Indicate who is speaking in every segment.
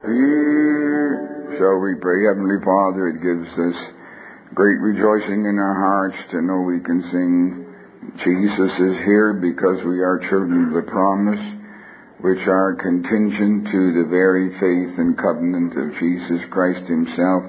Speaker 1: Shall we pray? Heavenly Father, it gives us great rejoicing in our hearts to know we can sing, Jesus is here, because we are children of the promise, which are contingent to the very faith and covenant of Jesus Christ himself,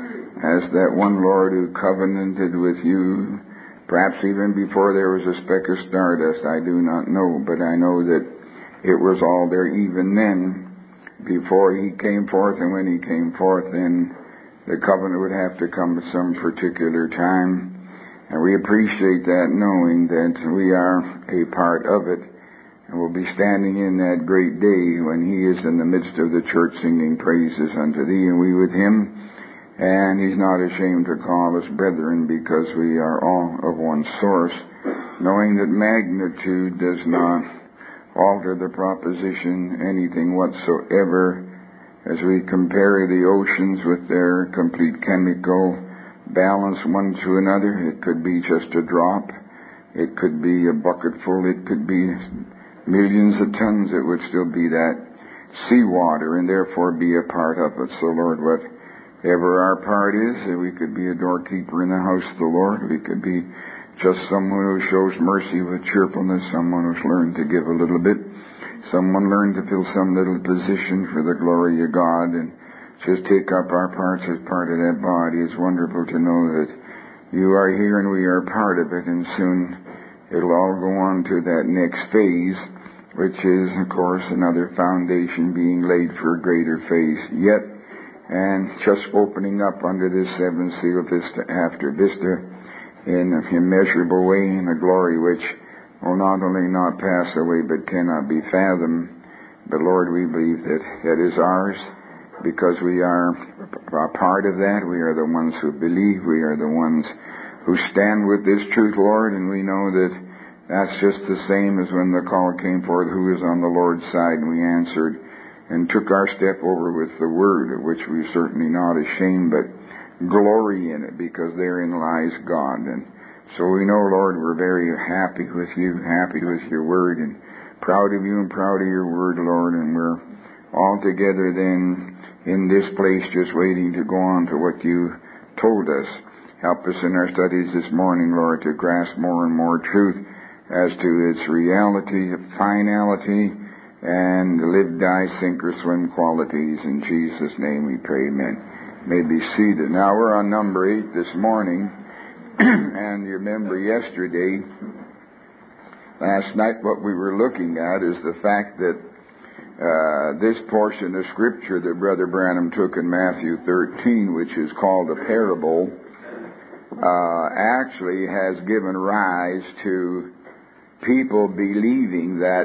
Speaker 1: as that one Lord who covenanted with you, perhaps even before there was a speck of stardust. I do not know, but I know that it was all there even then, before he came forth, and when he came forth, then the covenant would have to come at some particular time. And we appreciate that, knowing that we are a part of it, and we'll be standing in that great day when he is in the midst of the church singing praises unto thee, and we with him. And he's not ashamed to call us brethren, because we are all of one source, knowing that magnitude does not alter the proposition anything whatsoever. As we compare the oceans with their complete chemical balance one to another, it could be just a drop, it could be a bucketful, it could be millions of tons, it would still be that seawater, and therefore be a part of it. So Lord, whatever our part is, we could be a doorkeeper in the house of the Lord, we could be just someone who shows mercy with cheerfulness, someone who's learned to give a little bit, someone learned to fill some little position for the glory of God, and just take up our parts as part of that body. It's wonderful to know that you are here and we are part of it, and soon it'll all go on to that next phase, which is, of course, another foundation being laid for a greater phase yet, and just opening up under this seventh seal, vista after vista, in an immeasurable way, in a glory which will not only not pass away but cannot be fathomed. But Lord, we believe that that is ours, because we are a part of that. We are the ones who believe. We are the ones who stand with this truth, Lord, and we know that that's just the same as when the call came forth, who is on the Lord's side, and we answered and took our step over with the word, of which we're certainly not ashamed, but glory in it, because therein lies God. And so we know, Lord, we're very happy with you, happy with your word, and proud of you and proud of your word, Lord. And we're all together then in this place, just waiting to go on to what you told us. Help us in our studies this morning, Lord, to grasp more and more truth as to its reality, finality, and live, die, sink, or swim qualities. In Jesus' name we pray, amen. May be seated. Now we're on number 8 this morning, and you remember yesterday, last night, what we were looking at is the fact that this portion of Scripture that Brother Branham took in Matthew 13, which is called a parable, actually has given rise to people believing that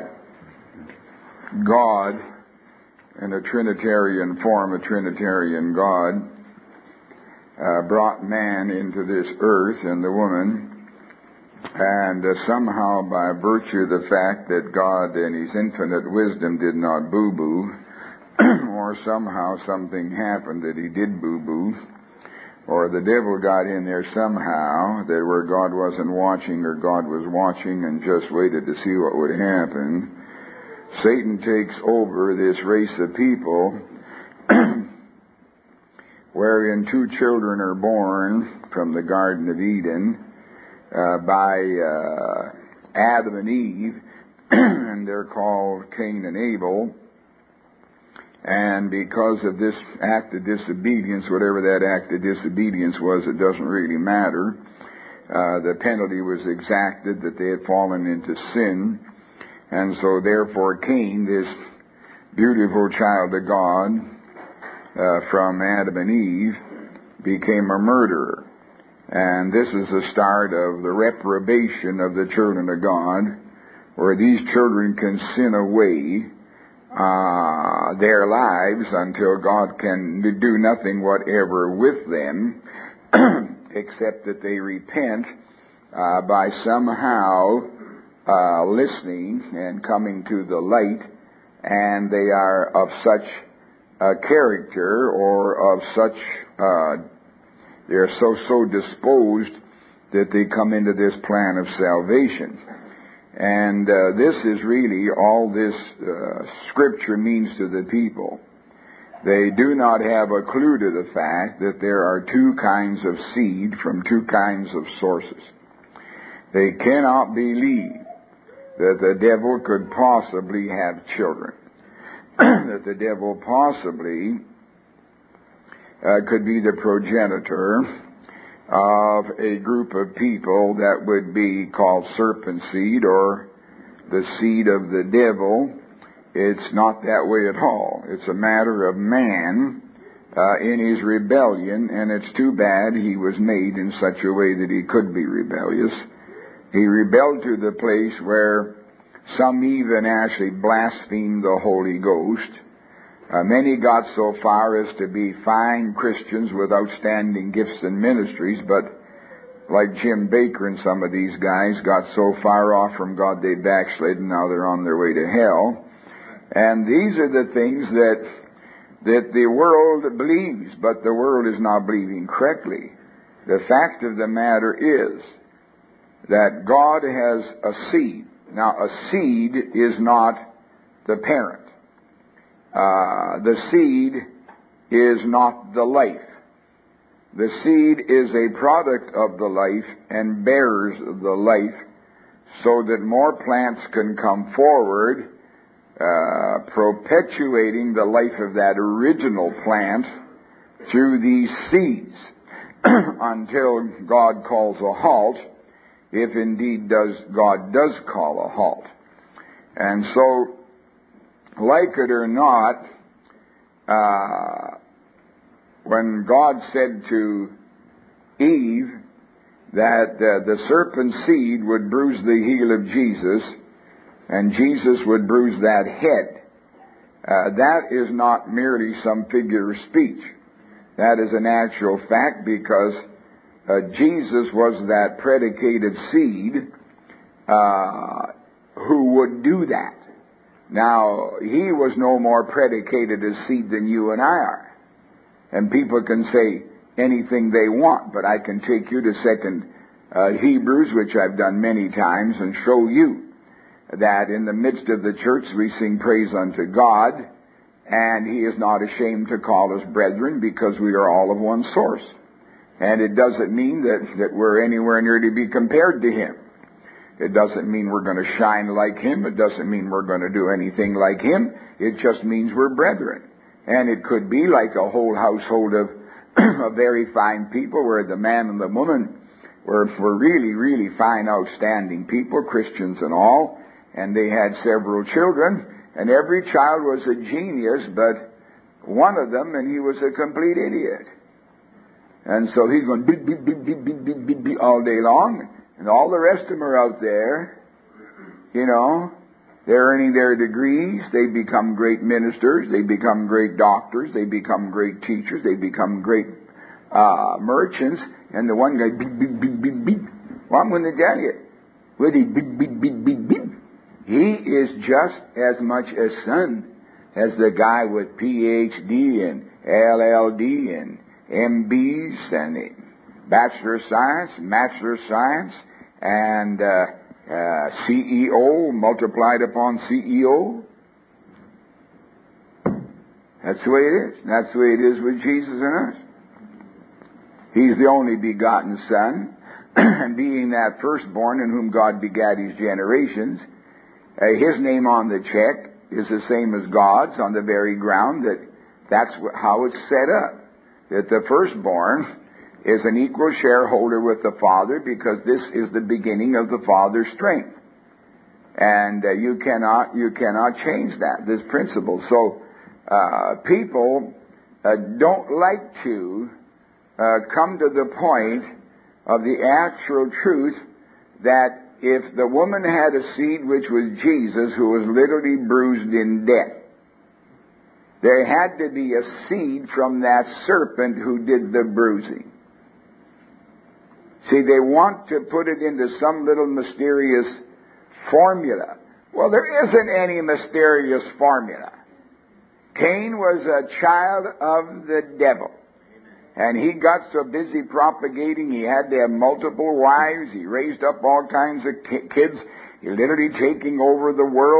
Speaker 1: God, in a Trinitarian form, a Trinitarian God, brought man into this earth and the woman, and somehow by virtue of the fact that God in his infinite wisdom did not boo-boo, or somehow something happened that he did boo-boo, or the devil got in there somehow, that where God wasn't watching, or God was watching and just waited to see what would happen, Satan takes over this race of people wherein 2 children are born from the Garden of Eden by Adam and Eve, and they're called Cain and Abel. And because of this act of disobedience, whatever that act of disobedience was, it doesn't really matter. The penalty was exacted, that they had fallen into sin. And so therefore Cain, this beautiful child of God from Adam and Eve, became a murderer. And this is the start of the reprobation of the children of God, where these children can sin away their lives until God can do nothing whatever with them, except that they repent by somehow listening and coming to the light, and they are of such a character, or of such, they're so disposed that they come into this plan of salvation. And this is really all this Scripture means to the people. They do not have a clue to the fact that there are two kinds of seed from two kinds of sources. They cannot believe that the devil could possibly have children, that the devil possibly could be the progenitor of a group of people that would be called serpent seed or the seed of the devil. It's not that way at all. It's a matter of man in his rebellion, and it's too bad he was made in such a way that he could be rebellious. He rebelled to the place where some even actually blasphemed the Holy Ghost. Many got so far as to be fine Christians with outstanding gifts and ministries, but like Jim Baker and some of these guys got so far off from God they backslid, and now they're on their way to hell. And these are the things that the world believes, but the world is not believing correctly. The fact of the matter is that God has a seed. Now, a seed is not the parent. The seed is not the life. The seed is a product of the life and bears the life so that more plants can come forward, perpetuating the life of that original plant through these seeds until God calls a halt, if indeed God does call a halt. And so, like it or not, when God said to Eve that the serpent seed would bruise the heel of Jesus, and Jesus would bruise that head, that is not merely some figure of speech. That is an actual fact, because Jesus was that predicated seed who would do that. Now, he was no more predicated as seed than you and I are. And people can say anything they want, but I can take you to 2 Hebrews, which I've done many times, and show you that in the midst of the church we sing praise unto God, and he is not ashamed to call us brethren, because we are all of one source. And it doesn't mean that we're anywhere near to be compared to him. It doesn't mean we're going to shine like him. It doesn't mean we're going to do anything like him. It just means we're brethren. And it could be like a whole household of very fine people, where the man and the woman were really, really fine, outstanding people, Christians and all, and they had several children, and every child was a genius, but one of them, and he was a complete idiot. And so he's going beep, beep, beep, beep, beep, beep, beep, beep all day long, and all the rest of them are out there, they're earning their degrees, they become great ministers, they become great doctors, they become great teachers, they become great merchants, and the one guy, beep, beep, beep, beep, beep. Well, I'm going to tell you, with he beep, beep, beep, beep, beep, he is just as much a son as the guy with PhD and LLD and MBs and Bachelor of Science, Master of Science, and CEO multiplied upon CEO. That's the way it is. That's the way it is with Jesus and us. He's the only begotten Son, and being that firstborn in whom God begat his generations, his name on the check is the same as God's, on the very ground that's how it's set up. That the firstborn is an equal shareholder with the Father, because this is the beginning of the Father's strength. And you cannot change that, this principle. So people don't like to come to the point of the actual truth that if the woman had a seed which was Jesus, who was literally bruised in death, there had to be a seed from that serpent who did the bruising. See, they want to put it into some little mysterious formula. Well, there isn't any mysterious formula. Cain was a child of the devil. And he got so busy propagating, he had to have multiple wives. He raised up all kinds of kids, literally taking over the world.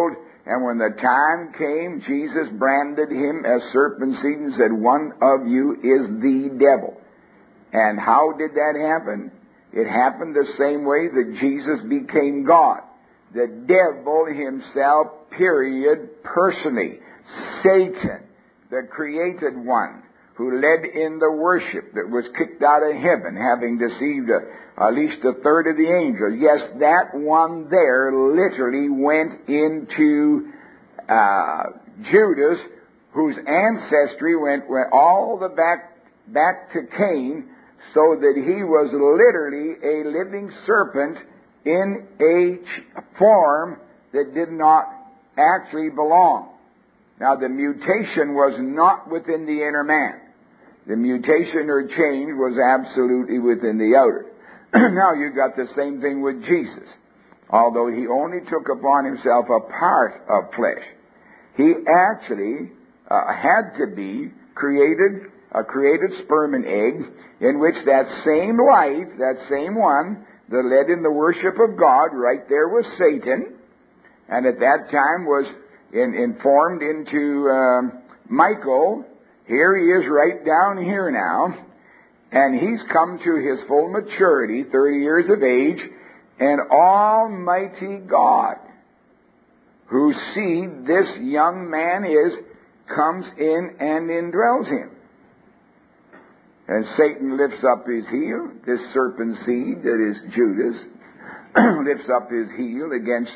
Speaker 1: And when the time came, Jesus branded him as serpent seed and said, one of you is the devil. And how did that happen? It happened the same way that Jesus became God. The devil himself, period, personally. Satan, the created one, who led in the worship that was kicked out of heaven, having deceived at least a third of the angels. Yes, that one there literally went into Judas, whose ancestry went all the back to Cain, so that he was literally a living serpent in a form that did not actually belong. Now, the mutation was not within the inner man. The mutation or change was absolutely within the outer. Now, you got the same thing with Jesus. Although he only took upon himself a part of flesh, he actually had to be created, a created sperm and egg, in which that same life, that same one that led in the worship of God, right there was Satan, and at that time was informed into Michael. Here he is right down here now, and he's come to his full maturity, 30 years of age, and Almighty God, whose seed this young man is, comes in and indwells him. And Satan lifts up his heel, this serpent seed that is Judas, lifts up his heel against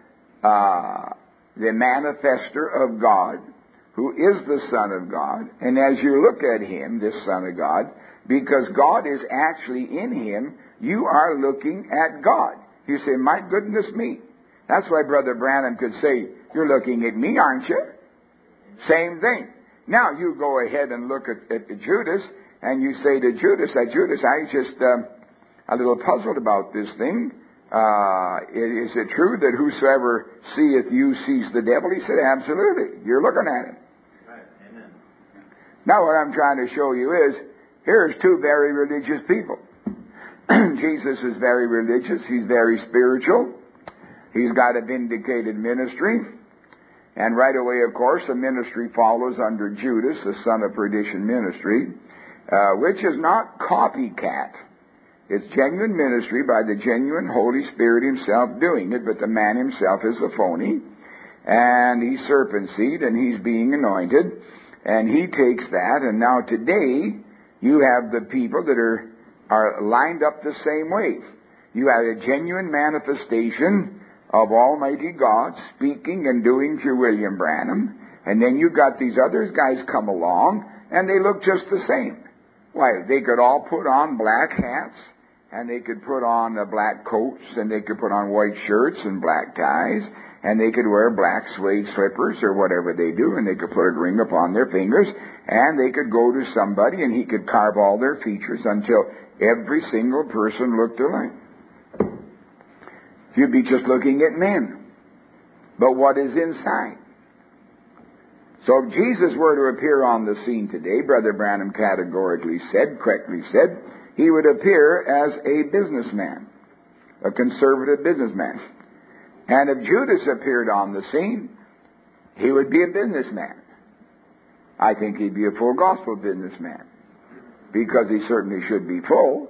Speaker 1: the manifester of God, who is the Son of God. And as you look at him, this Son of God, because God is actually in him, you are looking at God. You say, my goodness me. That's why Brother Branham could say, you're looking at me, aren't you? Same thing. Now you go ahead and look at Judas, and you say to Judas, I just a little puzzled about this thing. Is it true that whosoever seeth you sees the devil? He said, absolutely. You're looking at him.
Speaker 2: Right. Amen.
Speaker 1: Now what I'm trying to show you is, here's two very religious people. Jesus is very religious. He's very spiritual. He's got a vindicated ministry. And right away, of course, the ministry follows under Judas, the son of perdition ministry, which is not copycat. It's genuine ministry by the genuine Holy Spirit himself doing it, but the man himself is a phony. And he's serpent seed, and he's being anointed. And he takes that, and now today, you have the people that are lined up the same way. You have a genuine manifestation of Almighty God speaking and doing through William Branham. And then you got these other guys come along, and they look just the same. Why, they could all put on black hats, and they could put on black coats, and they could put on white shirts and black ties, and they could wear black suede slippers or whatever they do, and they could put a ring upon their fingers, and they could go to somebody, and he could carve all their features until every single person looked alike. You'd be just looking at men. But what is inside? So if Jesus were to appear on the scene today, Brother Branham categorically said, correctly said, he would appear as a businessman, a conservative businessman. And if Judas appeared on the scene, he would be a businessman. I think he'd be a full gospel businessman, because he certainly should be full.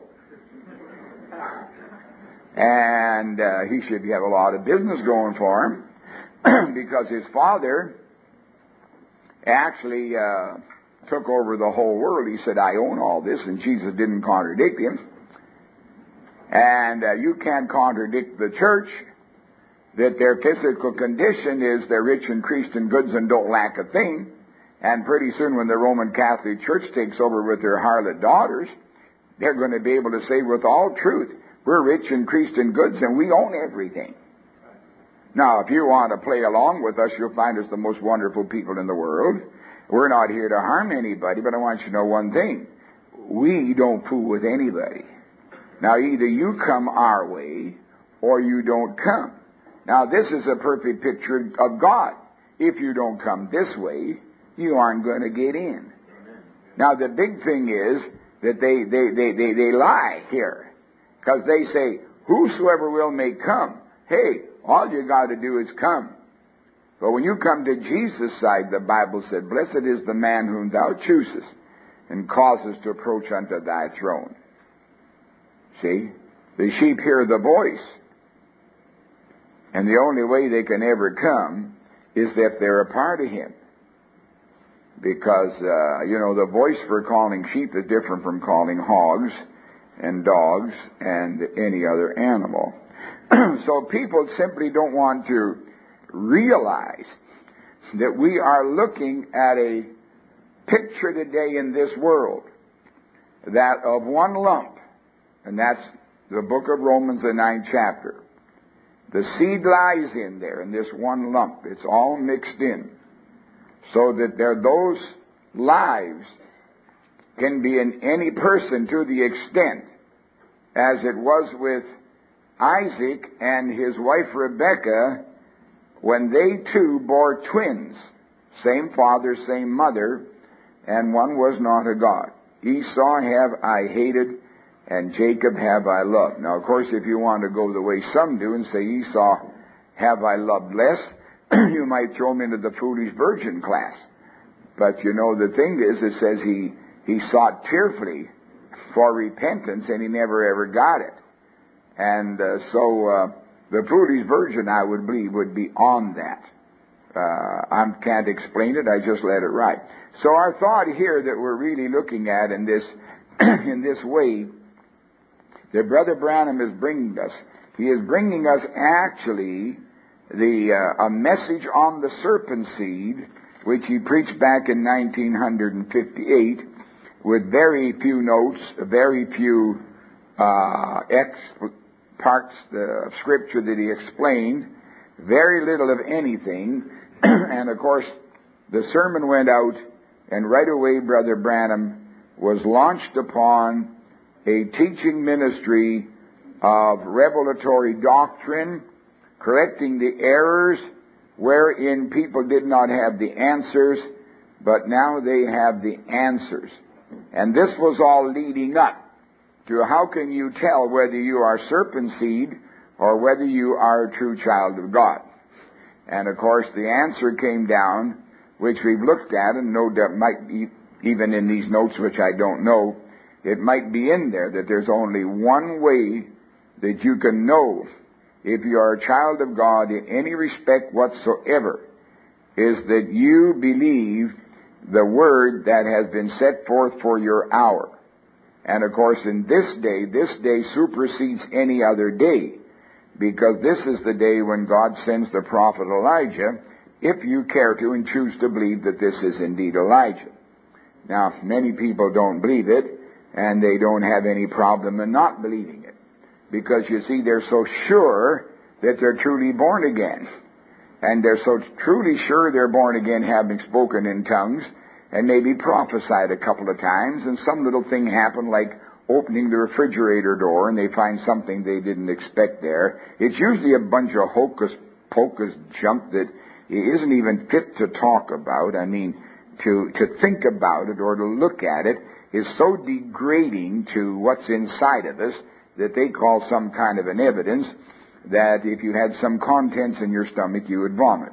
Speaker 1: And he should have a lot of business going for him, because his father actually took over the whole world. He said, I own all this, and Jesus didn't contradict him. And you can't contradict the church, that their physical condition is they're rich and increased in goods and don't lack a thing. And pretty soon when the Roman Catholic Church takes over with their harlot daughters, they're going to be able to say with all truth, we're rich and increased in goods and we own everything. Now, if you want to play along with us, you'll find us the most wonderful people in the world. We're not here to harm anybody, but I want you to know one thing. We don't fool with anybody. Now, either you come our way or you don't come. Now, this is a perfect picture of God. If you don't come this way, you aren't going to get in. Now, the big thing is that they lie here. Because they say, whosoever will may come. Hey, all you got to do is come. But when you come to Jesus' side, the Bible said, blessed is the man whom thou choosest and causest to approach unto thy throne. See? The sheep hear the voice. And the only way they can ever come is if they're a part of him. Because, the voice for calling sheep is different from calling hogs and dogs and any other animal. So people simply don't want to realize that we are looking at a picture today in this world, that of one lump, and that's the book of Romans, the 9th chapter. The seed lies in there, in this one lump. It's all mixed in. So that those lives can be in any person to the extent as it was with Isaac and his wife Rebekah when they two bore twins. Same father, same mother, and one was not a God. Esau have I hated, and Jacob have I loved. Now, of course, if you want to go the way some do and say Esau have I loved less, you might throw him into the foolish virgin class. But the thing is, it says he sought tearfully for repentance, and he never ever got it. And so the foolish virgin, I would believe, would be on that. I can't explain it, I just let it ride. So our thought here that we're really looking at in this in this way that Brother Branham is bringing us, he is bringing us actually a message on the serpent seed, which he preached back in 1958, with very few notes, very few parts of Scripture that he explained, very little of anything. And of course, the sermon went out, and right away Brother Branham was launched upon a teaching ministry of revelatory doctrine, correcting the errors wherein people did not have the answers, but now they have the answers. And this was all leading up to how can you tell whether you are serpent seed or whether you are a true child of God. And of course the answer came down, which we've looked at, and no doubt might be even in these notes, which I don't know, it might be in there that there's only one way that you can know if you are a child of God in any respect whatsoever, is that you believe the word that has been set forth for your hour. And of course in this day supersedes any other day, because this is the day when God sends the prophet Elijah, if you care to and choose to believe that this is indeed Elijah. Now, many people don't believe it, and they don't have any problem in not believing it, because you see, they're so sure that they're truly born again. And they're so truly sure they're born again, having spoken in tongues, and maybe prophesied a couple of times, and some little thing happened like opening the refrigerator door, and they find something they didn't expect there. It's usually a bunch of hocus-pocus junk that isn't even fit to talk about. I mean, to think about it or to look at it is so degrading to what's inside of us that they call some kind of an evidence that if you had some contents in your stomach, you would vomit.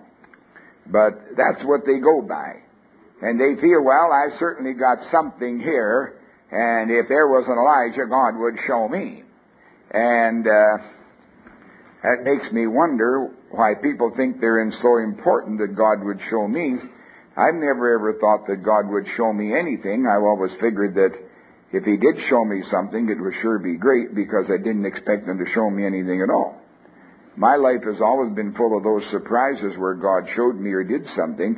Speaker 1: But that's what they go by. And they feel, well, I certainly got something here, and if there was an Elijah, God would show me. And that makes me wonder why people think they're so important that God would show me. I've never ever thought that God would show me anything. I've always figured that if He did show me something, it would sure be great, because I didn't expect Him to show me anything at all. My life has always been full of those surprises where God showed me or did something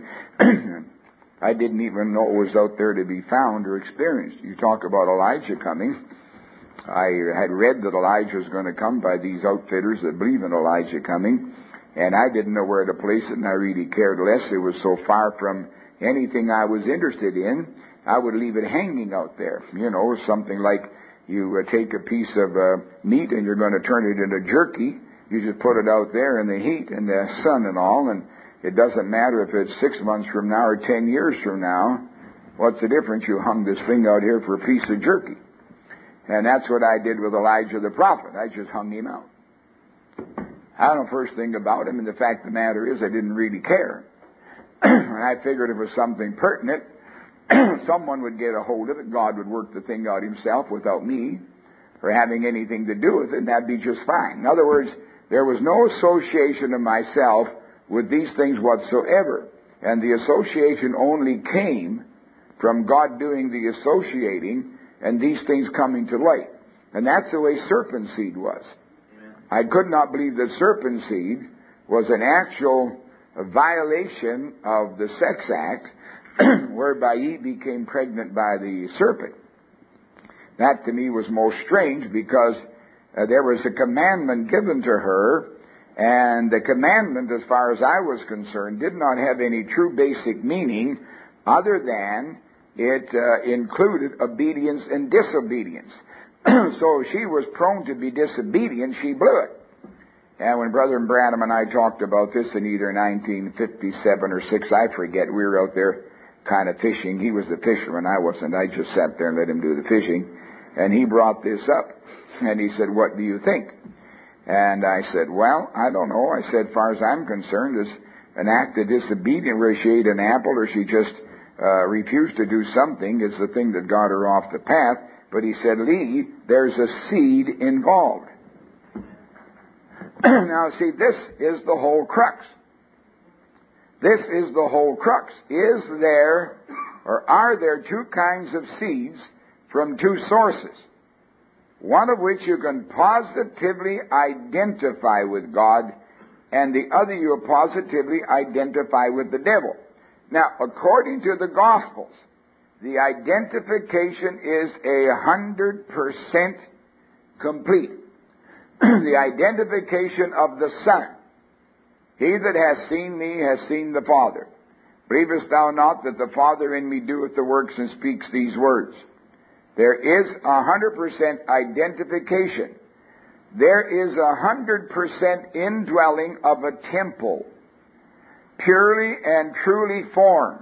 Speaker 1: I didn't even know it was out there to be found or experienced. You talk about Elijah coming. I had read that Elijah was going to come by these outfitters that believe in Elijah coming, and I didn't know where to place it, and I really cared less. It was so far from anything I was interested in, I would leave it hanging out there. You know, something like you take a piece of meat and you're going to turn it into jerky. You just put it out there in the heat and the sun and all, and it doesn't matter if it's 6 months from now or 10 years from now. What's the difference? You hung this thing out here for a piece of jerky. And that's what I did with Elijah the prophet. I just hung him out. I don't know first thing about him, and the fact of the matter is I didn't really care. And I figured if it was something pertinent, someone would get a hold of it. God would work the thing out himself without me or having anything to do with it, and that'd be just fine. In other words, there was no association of myself with these things whatsoever. And the association only came from God doing the associating and these things coming to light. And that's the way serpent seed was. Amen. I could not believe that serpent seed was an actual violation of the sex act whereby Eve became pregnant by the serpent. That to me was most strange because there was a commandment given to her, and the commandment, as far as I was concerned, did not have any true basic meaning other than it included obedience and disobedience. So if she was prone to be disobedient, she blew it. And when Brother Branham and I talked about this in either 1957 or 6, I forget, we were out there kind of fishing. He was the fisherman, I wasn't. I just sat there and let him do the fishing. And he brought this up. And he said, "What do you think?" And I said, "Well, I don't know." I said, "As far as I'm concerned, is an act of disobedience where she ate an apple or she just refused to do something is the thing that got her off the path." But he said, "Lee, there's a seed involved." Now, see, this is the whole crux. This is the whole crux. Is there, or are there two kinds of seeds from two sources? One of which you can positively identify with God, and the other you positively identify with the devil. Now, according to the Gospels, the identification is 100% complete. The identification of the Son. He that has seen me has seen the Father. Believest thou not that the Father in me doeth the works and speaks these words? There is 100% identification. There is 100% indwelling of a temple, purely and truly formed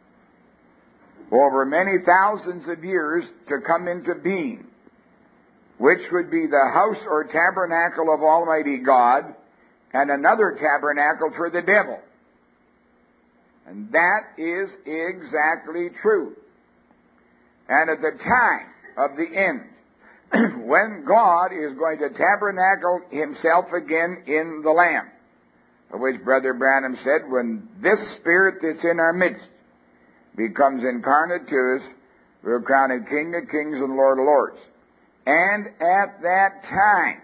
Speaker 1: over many thousands of years to come into being, which would be the house or tabernacle of Almighty God and another tabernacle for the devil. And that is exactly true. And at the time of the end, when God is going to tabernacle himself again in the Lamb, of which Brother Branham said, when this Spirit that's in our midst becomes incarnate to us, we'll crown him King of Kings and Lord of Lords. And at that time,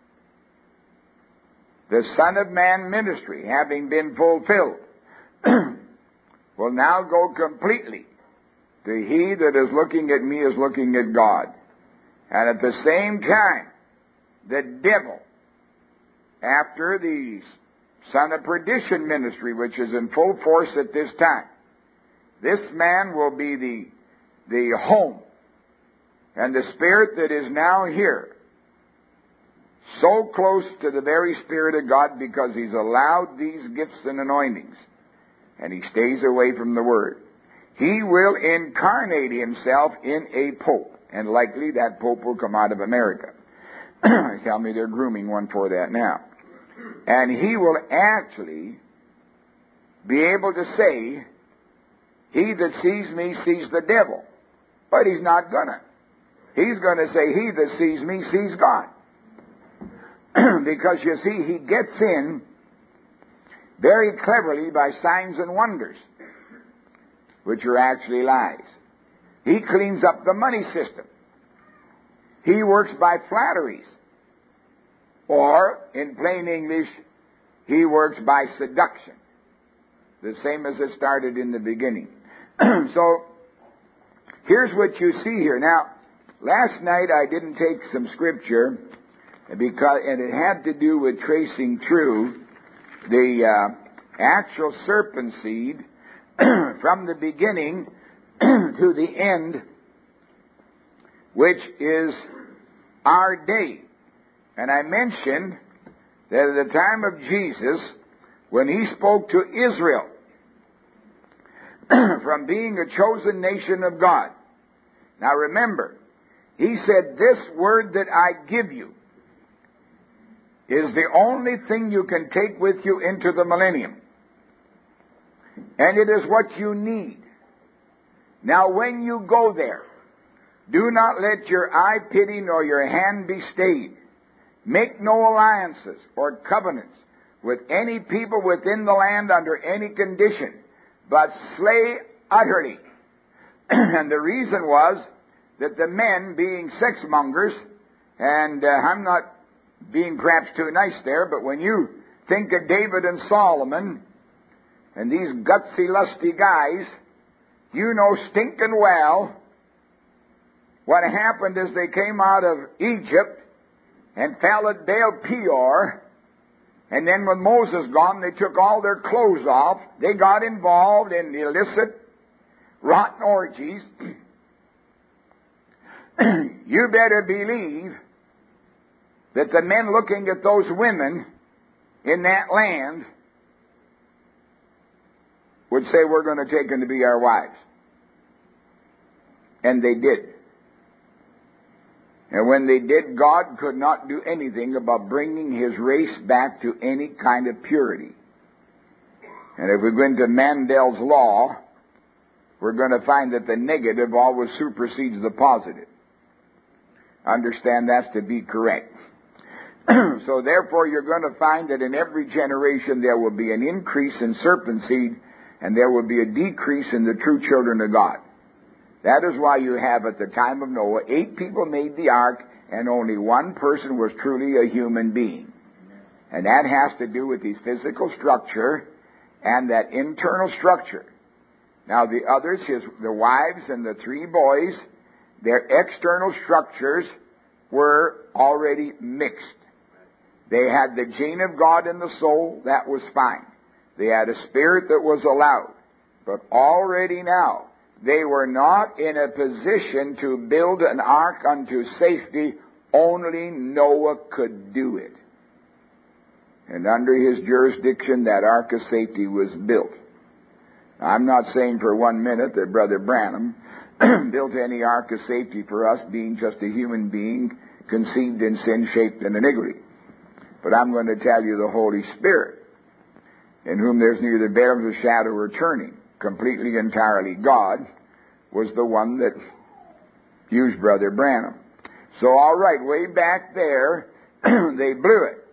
Speaker 1: the Son of Man ministry, having been fulfilled, will now go completely. The he that is looking at me is looking at God. And at the same time, the devil, after the Son of Perdition ministry, which is in full force at this time, this man will be the home and the Spirit that is now here, so close to the very Spirit of God because he's allowed these gifts and anointings, and he stays away from the Word. He will incarnate himself in a pope, and likely that pope will come out of America. They tell me they're grooming one for that now. And he will actually be able to say, "He that sees me sees the devil." But he's not gonna. He's gonna say, "He that sees me sees God." Because you see, he gets in very cleverly by signs and wonders, which are actually lies. He cleans up the money system. He works by flatteries. Or, in plain English, he works by seduction. The same as it started in the beginning. So, here's what you see here. Now, last night I didn't take some scripture, and it had to do with tracing through the actual serpent seed from the beginning to the end, which is our day. And I mentioned that at the time of Jesus, when he spoke to Israel from being a chosen nation of God. Now remember, he said, "This word that I give you is the only thing you can take with you into the millennium. And it is what you need. Now when you go there, do not let your eye pity nor your hand be stayed. Make no alliances or covenants with any people within the land under any condition, but slay utterly. And the reason was that the men, being sexmongers, and I'm not being perhaps too nice there, but when you think of David and Solomon and these gutsy, lusty guys, you know stinking well what happened as they came out of Egypt and fell at Baal Peor. And then when Moses gone, they took all their clothes off. They got involved in illicit, rotten orgies. You better believe that the men looking at those women in that land would say, we're going to take them to be our wives. And they did. And when they did, God could not do anything about bringing His race back to any kind of purity. And if we go into Mandel's law, we're going to find that the negative always supersedes the positive. Understand that's to be correct. So therefore you're going to find that in every generation there will be an increase in serpent seed and there will be a decrease in the true children of God. That is why you have at the time of Noah 8 people made the ark and only one person was truly a human being. And that has to do with his physical structure and that internal structure. Now the others, the wives and the 3 boys, their external structures were already mixed. They had the gene of God in the soul, that was fine. They had a spirit that was allowed. But already now, they were not in a position to build an ark unto safety. Only Noah could do it. And under his jurisdiction, that ark of safety was built. Now, I'm not saying for 1 minute that Brother Branham built any ark of safety for us, being just a human being conceived in sin, shaped in iniquity. But I'm going to tell you the Holy Spirit, in whom there's neither veil nor shadow or turning, completely, entirely God, was the one that used Brother Branham. So, all right, way back there, they blew it.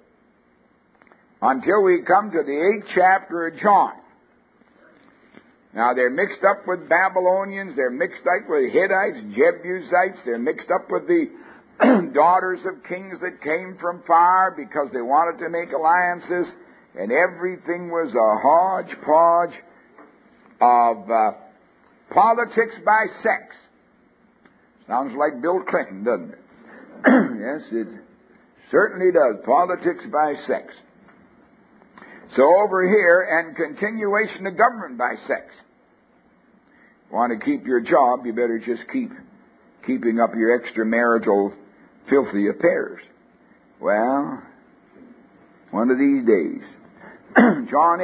Speaker 1: Until we come to the 8th chapter of John. Now, they're mixed up with Babylonians, they're mixed up with Hittites, Jebusites, they're mixed up with the daughters of kings that came from far because they wanted to make alliances, and everything was a hodgepodge of politics by sex. Sounds like Bill Clinton, doesn't it? Yes, it certainly does. Politics by sex. So over here, and continuation of government by sex. Want to keep your job, you better just keeping up your extramarital filthy affairs. Well, one of these days. John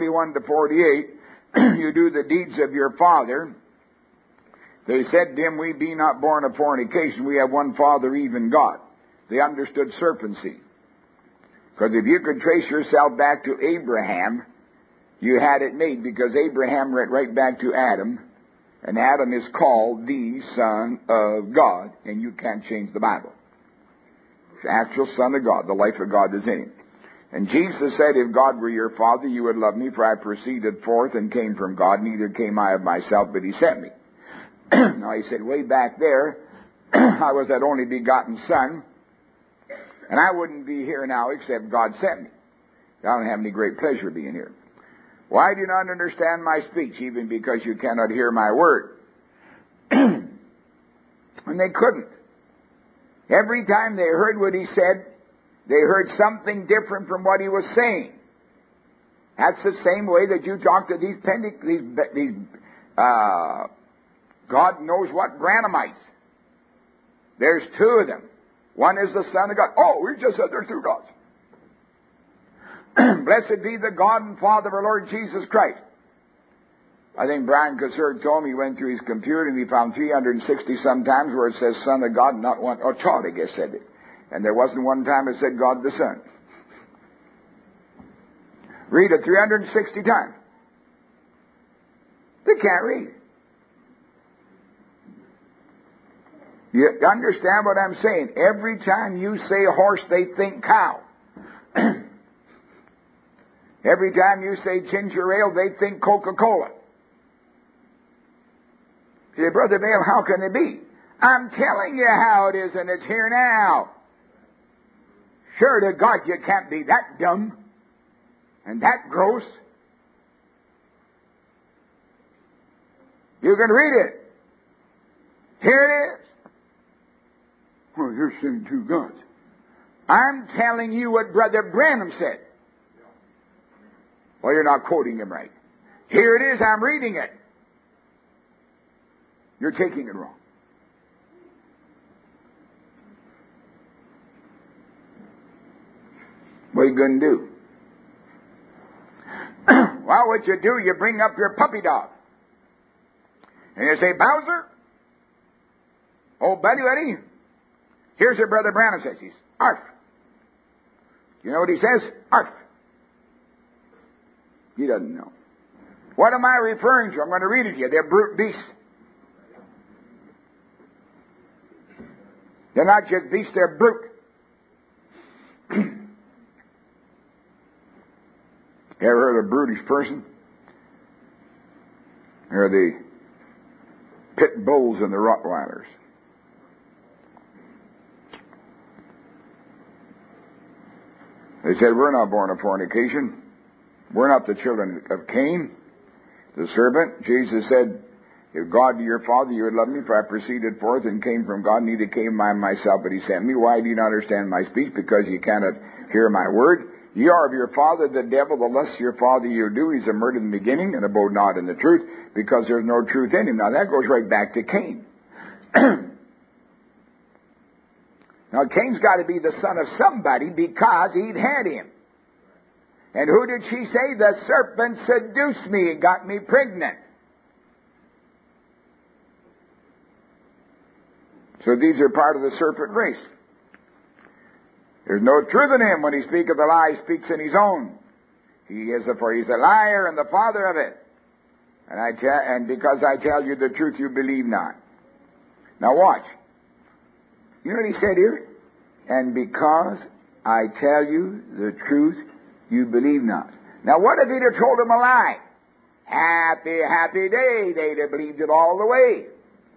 Speaker 1: 8:41-48, you do the deeds of your father. They said to him, we be not born of fornication, we have one Father, even God. They understood serpency. Because if you could trace yourself back to Abraham, you had it made, because Abraham went right back to Adam, and Adam is called the Son of God, and you can't change the Bible. It's the actual Son of God. The life of God is in him. And Jesus said, if God were your Father, you would love me, for I proceeded forth and came from God, neither came I of myself, but He sent me. Now He said, way back there, I was that only begotten Son, and I wouldn't be here now except God sent me. I don't have any great pleasure being here. Why do you not understand my speech, even because you cannot hear my word? And they couldn't. Every time they heard what He said, they heard something different from what He was saying. That's the same way that you talk to these God knows what Branhamites. There's 2 of them. One is the Son of God. Oh, we just said there's 2 gods. Blessed be the God and Father of our Lord Jesus Christ. I think Brian Kassir told me he went through his computer and he found 360 sometimes where it says Son of God, not one. Or Todd, I guess, said it. And there wasn't one time it said God the Son. Read it 360 times. They can't read. You understand what I'm saying? Every time you say horse, they think cow. Every time you say ginger ale, they think Coca-Cola. You say, Brother Bale, how can it be? I'm telling you how it is, and it's here now. Sure to God, you can't be that dumb and that gross. You can read it. Here it is. Well, you're saying two gods. I'm telling you what Brother Branham said. Well, you're not quoting him right. Here it is, I'm reading it. You're taking it wrong. What are you going to do? Well, what you do, you bring up your puppy dog. And you say, Bowser, oh, buddy, here's what Brother Branham says. He's arf. You know what he says? Arf. He doesn't know. What am I referring to? I'm going to read it to you. They're brute beasts. They're not just beasts, they're brute. You ever heard of a brutish person? They're the pit bulls and the Rottweilers. They said, we're not born of fornication. We're not the children of Cain, the serpent. Jesus said, if God be your Father, you would love me, for I proceeded forth and came from God, neither came I myself, but he sent me. Why do you not understand my speech? Because you cannot hear my word. You are of your father, the devil. The less your father you do, he's a murderer in the beginning, and abode not in the truth, because there's no truth in him. Now that goes right back to Cain. Now Cain's got to be the son of somebody, because he'd had him. And who did she say? The serpent seduced me and got me pregnant. So these are part of the serpent race. There's no truth in him. When he speaketh a lie, he speaks in his own. For he's a liar and the father of it. And because I tell you the truth, you believe not. Now watch. You know what he said here? And because I tell you the truth, you believe not. Now what if he'd have told him a lie? Happy, happy day. They'd have believed it all the way.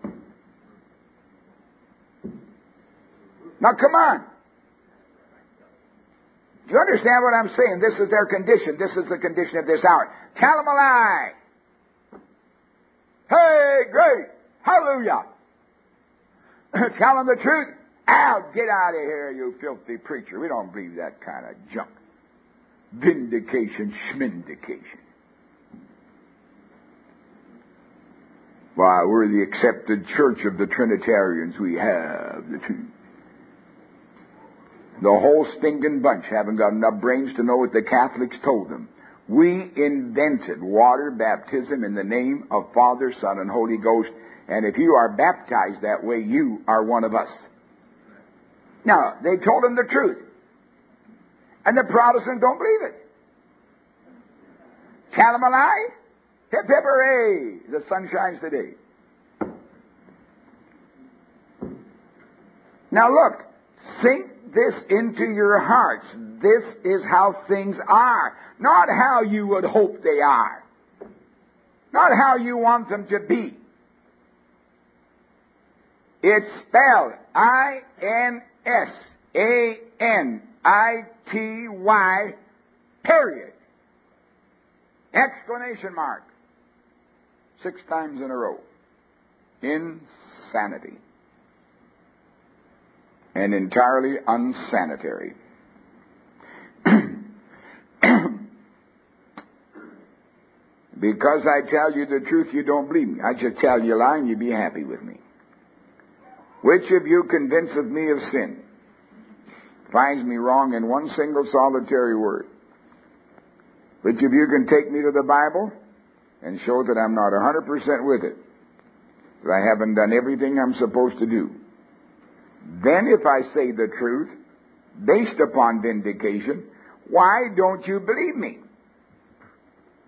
Speaker 1: Now come on. Do you understand what I'm saying? This is their condition. This is the condition of this hour. Tell them a lie. Hey, great. Hallelujah. Tell them the truth. Out. Get out of here, you filthy preacher. We don't believe that kind of junk. Vindication, schmindication. Why, we're the accepted church of the Trinitarians. We have the truth. The whole stinking bunch haven't got enough brains to know what the Catholics told them. We invented water baptism in the name of Father, Son, and Holy Ghost. And if you are baptized that way, you are one of us. Now, they told them the truth. And the Protestants don't believe it. Tell them a lie? Hip, hip, hooray! The sun shines today. Now look, sink this into your hearts. This is how things are. Not how you would hope they are. Not how you want them to be. It's spelled I-N-S-A-N-I-T-Y, period. Exclamation mark. 6 times in a row. Insanity. And entirely unsanitary. Because I tell you the truth, you don't believe me. I just tell you a lie and you be happy with me. Which of you convinceth me of sin? Finds me wrong in one single solitary word. Which of you can take me to the Bible and show that I'm not 100% with it? That I haven't done everything I'm supposed to do. Then if I say the truth, based upon vindication, why don't you believe me?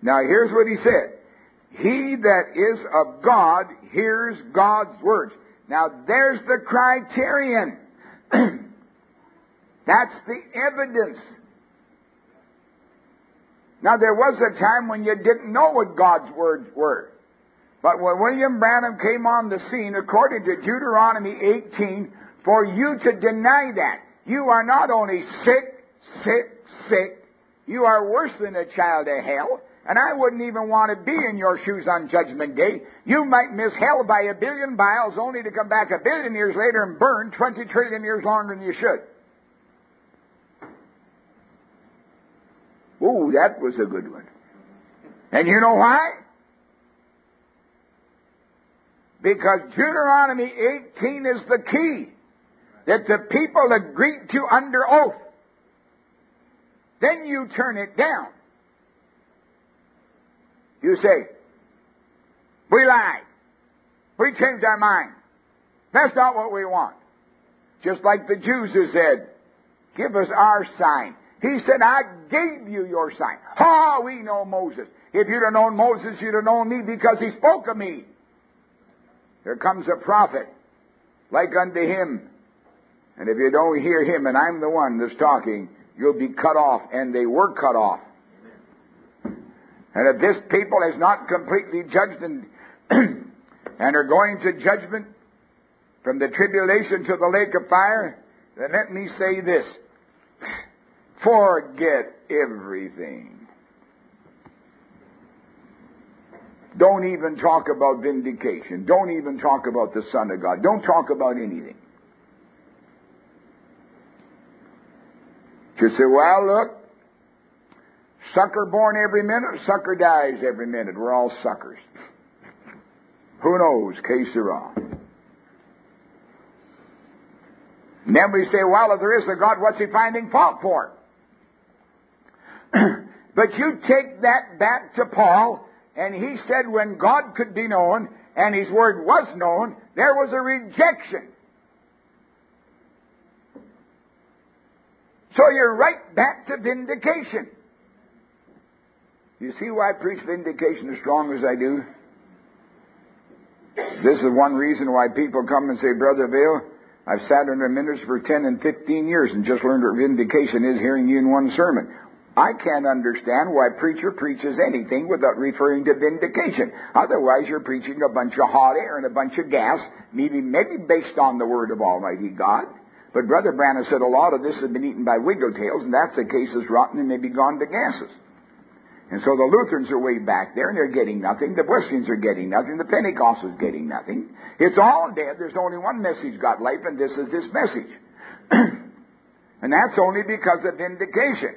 Speaker 1: Now here's what he said. He that is of God hears God's words. Now there's the criterion. That's the evidence. Now there was a time when you didn't know what God's words were. But when William Branham came on the scene, according to Deuteronomy 18, for you to deny that, you are not only sick, you are worse than a child of hell. And I wouldn't even want to be in your shoes on Judgment Day. You might miss hell by 1 billion miles only to come back 1 billion years later and burn 20 trillion years longer than you should. Ooh, that was a good one. And you know why? Because Deuteronomy 18 is the key that the people agreed to under oath. Then you turn it down. You say, we lied. We changed our mind. That's not what we want. Just like the Jews who said, give us our sign. He said, I gave you your sign. We know Moses. If you'd have known Moses, you'd have known me because he spoke of me. There comes a prophet like unto him. And if you don't hear him, and I'm the one that's talking, you'll be cut off. And they were cut off. And if this people is not completely judged and are going to judgment from the tribulation to the lake of fire, then let me say this. Forget everything. Don't even talk about vindication. Don't even talk about the Son of God. Don't talk about anything. You say, well, look, sucker born every minute, sucker dies every minute. We're all suckers. Who knows? Que sera. And then we say, well, if there is a God, what's he finding fault for? But you take that back to Paul, and he said when God could be known, and his word was known, there was a rejection. So you're right back to vindication. You see why I preach vindication as strong as I do? This is one reason why people come and say, Brother Vail, I've sat under ministry for 10 and 15 years and just learned what vindication is hearing you in one sermon. I can't understand why a preacher preaches anything without referring to vindication. Otherwise, you're preaching a bunch of hot air and a bunch of gas, maybe based on the Word of Almighty God. But Brother Branham said a lot of this has been eaten by wiggletails, and that's the case is rotten and maybe gone to gases. And so the Lutherans are way back there, and they're getting nothing. The Wesleyans are getting nothing. The Pentecostals are getting nothing. It's all dead. There's only one message got life, and this is this message. And that's only because of vindication.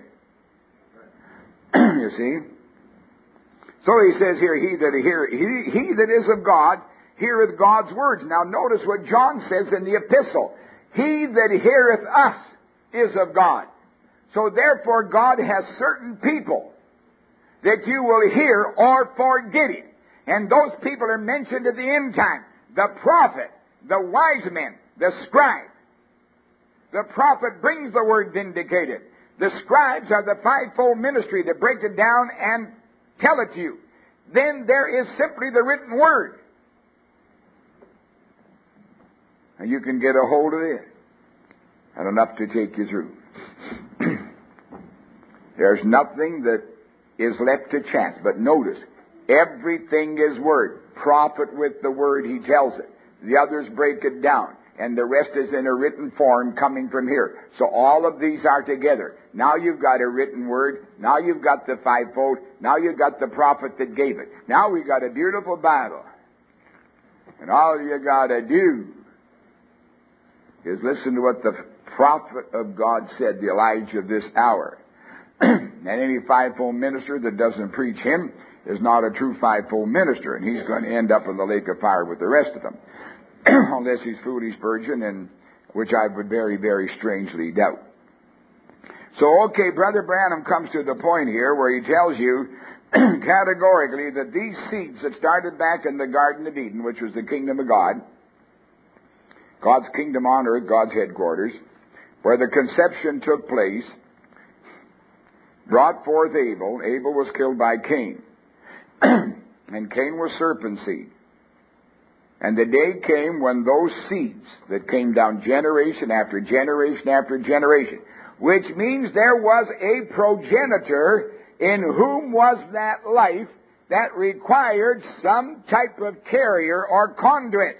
Speaker 1: You see? So he says here, he that is of God heareth God's words. Now notice what John says in the epistle. He that heareth us is of God. So therefore God has certain people that you will hear or forget it. And those people are mentioned at the end time. The prophet, the wise men, the scribe. The prophet brings the word vindicated. The scribes are the fivefold ministry that break it down and tell it to you. Then there is simply the written word. And you can get a hold of it. And enough to take you through. There's nothing that is left to chance. But notice, everything is word. Prophet with the word, he tells it. The others break it down. And the rest is in a written form coming from here. So all of these are together. Now you've got a written word. Now you've got the fivefold. Now you've got the prophet that gave it. Now we've got a beautiful Bible. And all you got to do is listen to what the prophet of God said, the Elijah of this hour. And any fivefold minister that doesn't preach him is not a true fivefold minister. And he's going to end up in the lake of fire with the rest of them. Unless he's foolish virgin, and which I would very, very strangely doubt. So, okay, Brother Branham comes to the point here where he tells you categorically that these seeds that started back in the Garden of Eden, which was the kingdom of God, God's kingdom on earth, God's headquarters, where the conception took place, brought forth Abel. Abel was killed by Cain. And Cain was serpent seed. And the day came when those seeds that came down generation after generation after generation, which means there was a progenitor in whom was that life that required some type of carrier or conduit.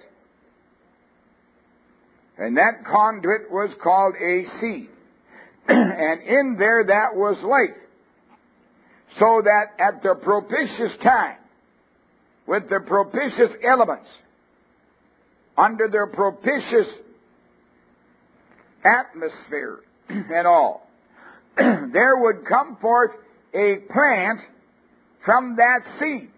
Speaker 1: And that conduit was called a seed. And in there that was life. So that at the propitious time, with the propitious elements, under their propitious atmosphere and all, there would come forth a plant from that seed.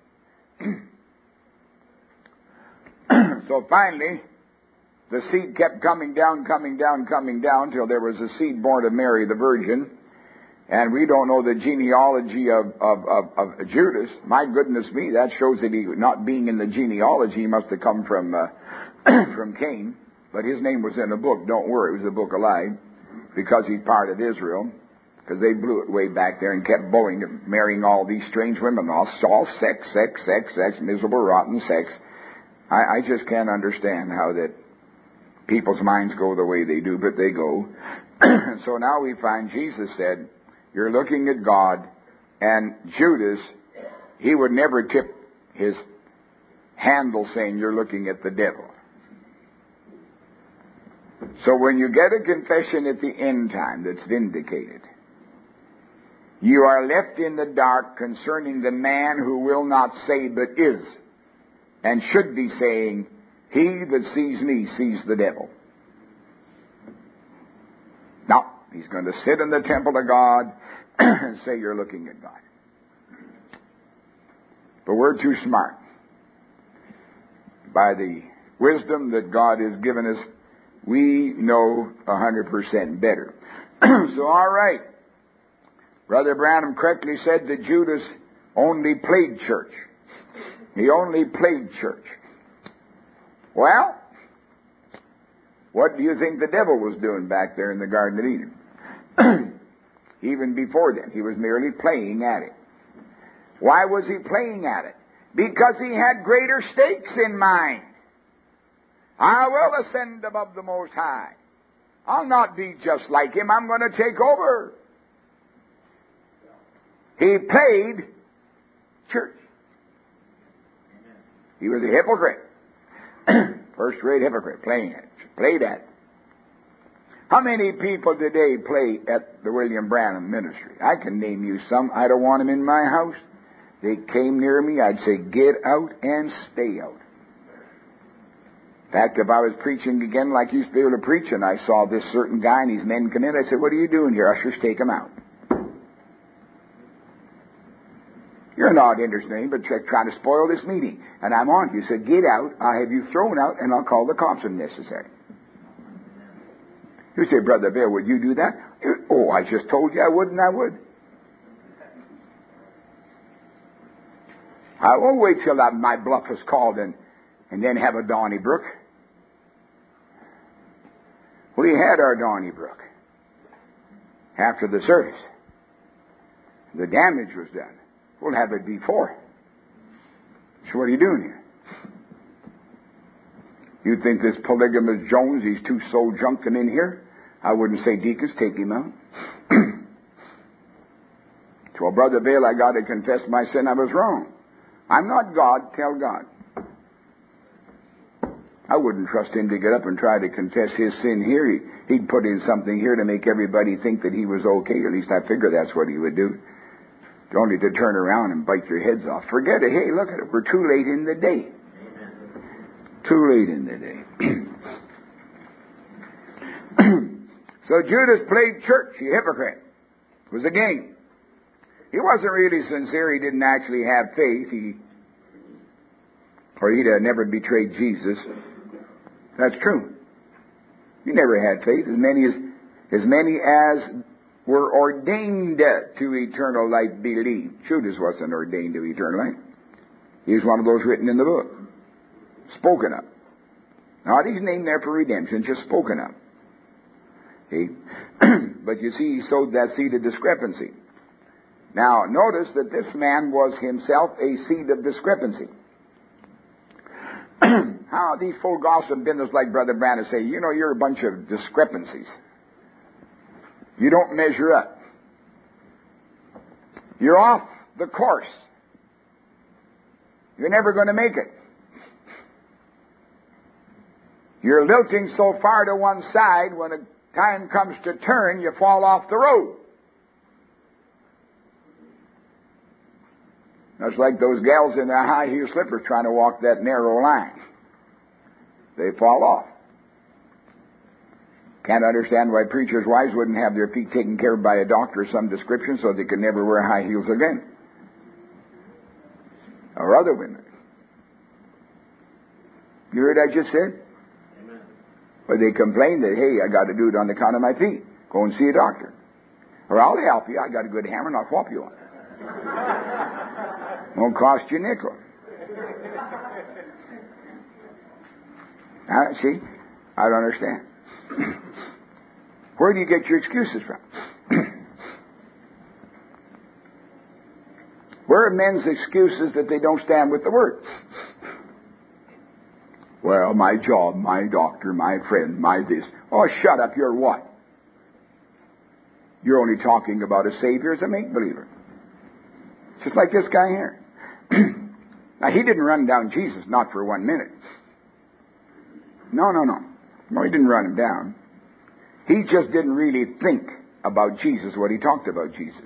Speaker 1: So finally, the seed kept coming down, till there was a seed born of Mary the Virgin. And we don't know the genealogy of Judas. My goodness me, that shows that he, not being in the genealogy, he must have come from from Cain. But his name was in the book. Don't worry, it was the book of life, because he's part of Israel. Because they blew it way back there and kept blowing it, marrying all these strange women, all sex, miserable, rotten sex. I just can't understand how that people's minds go the way they do, but they go. So now we find Jesus said, you're looking at God, and Judas, he would never tip his handle saying you're looking at the devil. So when you get a confession at the end time that's vindicated, you are left in the dark concerning the man who will not say but is, and should be saying, he that sees me sees the devil. Now, he's going to sit in the temple of God and say you're looking at God. But we're too smart. By the wisdom that God has given us, we know 100% better. So, all right. Brother Branham correctly said that Judas only played church. He only played church. Well, what do you think the devil was doing back there in the Garden of Eden? Even before then, he was merely playing at it. Why was he playing at it? Because he had greater stakes in mind. I will ascend above the Most High. I'll not be just like him. I'm going to take over. He played church. He was a hypocrite. First-rate hypocrite, playing it. Played at it. How many people today play at the William Branham ministry? I can name you some. I don't want them in my house. They came near me, I'd say, get out and stay out. In fact, if I was preaching again like you used to be able to preach, and I saw this certain guy and his men come in, I said, what are you doing here? Ushers, take him out. You're not interested in anything but trying to spoil this meeting. And I'm on you. Said, get out. I'll have you thrown out, and I'll call the cops if necessary. You say, Brother Bill, would you do that? Oh, I just told you I would, and I would. I won't wait till my bluff is called and then have a Donnybrook. We had our Donnybrook after the service. The damage was done. We'll have it before. So what are you doing here? You think this polygamous Jones, he's too soul junking in here? I wouldn't say, deacons, take him out. So, Brother Bill, I got to confess my sin. I was wrong. I'm not God. Tell God. I wouldn't trust him to get up and try to confess his sin here. He'd put in something here to make everybody think that he was okay. At least I figure that's what he would do. Only to turn around and bite your heads off. Forget it. Hey, look at it. We're too late in the day. Too late in the day. So Judas played church. He hypocrite. It was a game. He wasn't really sincere. He didn't actually have faith. Or he'd have never betrayed Jesus. That's true. He never had faith. As many as were ordained to eternal life believed. Judas wasn't ordained to eternal life. He was one of those written in the book. Spoken of. Not his name there for redemption, just spoken of. See? But you see, he sowed that seed of discrepancy. Now, notice that this man was himself a seed of discrepancy. How these full gossip business like Brother Branham say, you know, you're a bunch of discrepancies. You don't measure up. You're off the course. You're never going to make it. You're lilting so far to one side, when the time comes to turn, you fall off the road. That's like those gals in their high heel slippers trying to walk that narrow line. They fall off. Can't understand why preachers' wives wouldn't have their feet taken care of by a doctor of some description so they could never wear high heels again. Or other women. You heard what I just said? Amen. But they complain that, hey, I got to do it on the count of my feet. Go and see a doctor. Or I'll help you. I got a good hammer and I'll whop you on it. Won't cost you a nickel. See? I don't understand. Where do you get your excuses from? Where are men's excuses that they don't stand with the Word? Well, my job, my doctor, my friend, my this. Oh, shut up, you're what? You're only talking about a Savior as a make-believer. Just like this guy here. Now, he didn't run down Jesus, not for 1 minute. No, he didn't run him down. He just didn't really think about Jesus, what he talked about Jesus.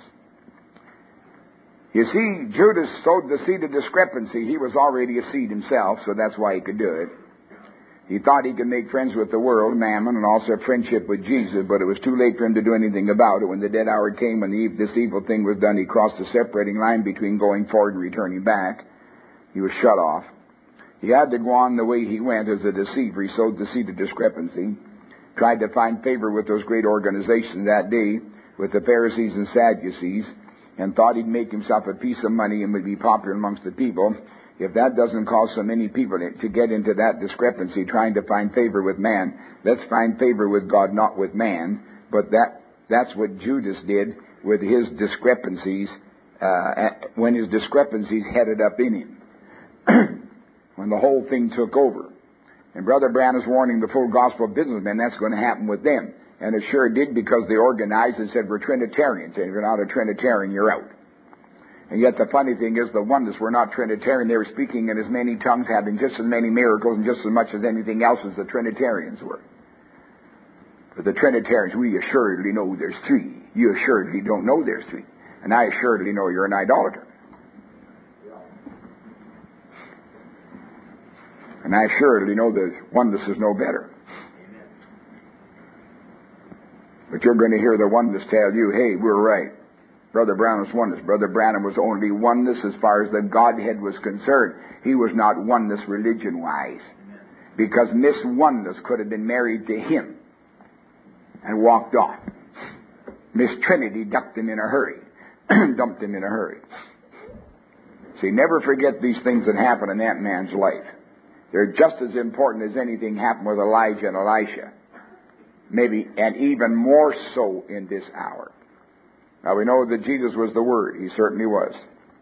Speaker 1: You see, Judas sowed the seed of discrepancy. He was already a seed himself, so that's why he could do it. He thought he could make friends with the world, mammon, and also friendship with Jesus, but it was too late for him to do anything about it. When the dead hour came, when this evil thing was done, he crossed the separating line between going forward and returning back. He was shut off. He had to go on the way he went as a deceiver. He sowed the seed of discrepancy, tried to find favor with those great organizations that day, with the Pharisees and Sadducees, and thought he'd make himself a piece of money and would be popular amongst the people. If that doesn't cause so many people to get into that discrepancy, trying to find favor with man, let's find favor with God, not with man. But that's what Judas did with his discrepancies, when his discrepancies headed up in him. When the whole thing took over. And Brother Branham's warning the full gospel businessmen, that's going to happen with them. And it sure did, because they organized and said, we're Trinitarians, and if you're not a Trinitarian, you're out. And yet the funny thing is, the oneness were not Trinitarian. They were speaking in as many tongues, having just as many miracles, and just as much as anything else as the Trinitarians were. But the Trinitarians, we assuredly know there's three. You assuredly don't know there's three. And I assuredly know you're an idolater. And I assuredly know that oneness is no better. But you're going to hear the oneness tell you, hey, we're right. Brother Branham's oneness. Brother Branham was only oneness as far as the Godhead was concerned. He was not oneness religion-wise. Because Miss Oneness could have been married to him and walked off. Miss Trinity dumped him in a hurry. Dumped him in a hurry. See, never forget these things that happen in that man's life. They're just as important as anything happened with Elijah and Elisha. Maybe, and even more so in this hour. Now we know that Jesus was the Word. He certainly was.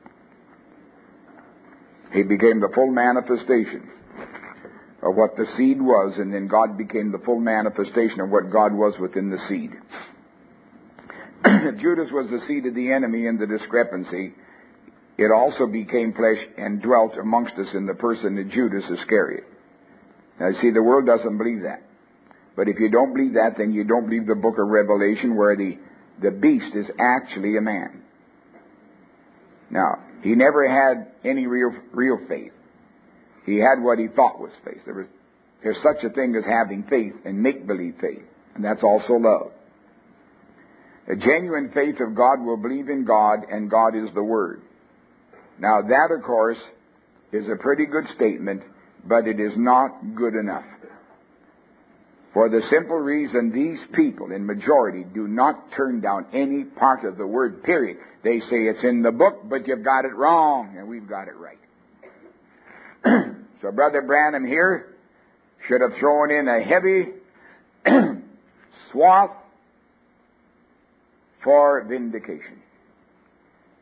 Speaker 1: He became the full manifestation of what the seed was, and then God became the full manifestation of what God was within the seed. Judas was the seed of the enemy in the discrepancy. It also became flesh and dwelt amongst us in the person of Judas Iscariot. Now, see, the world doesn't believe that. But if you don't believe that, then you don't believe the book of Revelation, where the beast is actually a man. Now, he never had any real faith. He had what he thought was faith. There's such a thing as having faith and make-believe faith, and that's also love. A genuine faith of God will believe in God, and God is the Word. Now, that, of course, is a pretty good statement, but it is not good enough. For the simple reason these people, in majority, do not turn down any part of the Word, period. They say it's in the book, but you've got it wrong, and we've got it right. So Brother Branham here should have thrown in a heavy swath for vindication.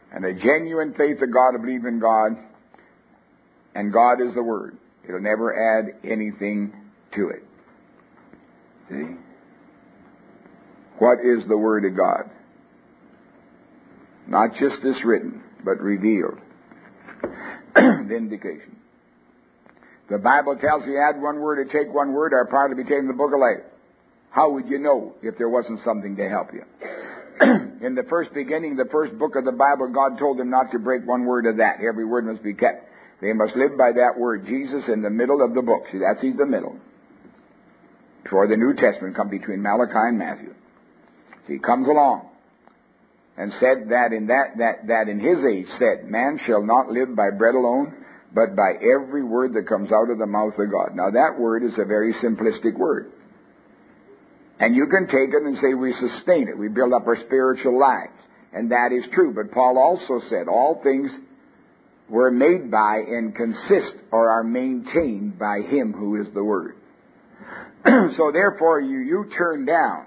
Speaker 1: And a genuine faith of God to believe in God, and God is the Word. It'll never add anything to it. See? What is the Word of God? Not just as written, but revealed. Vindication. The Bible tells you add one word or take one word, our part to be taken in the book of life. How would you know if there wasn't something to help you? In the first beginning, the first book of the Bible, God told them not to break one word of that. Every word must be kept. They must live by that word. Jesus in the middle of the book. See, he's the middle. Before the New Testament come between Malachi and Matthew. He comes along and said that in his age said, man shall not live by bread alone, but by every word that comes out of the mouth of God. Now that word is a very simplistic word. And you can take it and say we sustain it. We build up our spiritual lives. And that is true. But Paul also said all things were made by and consist or are maintained by Him who is the Word. So therefore you turn down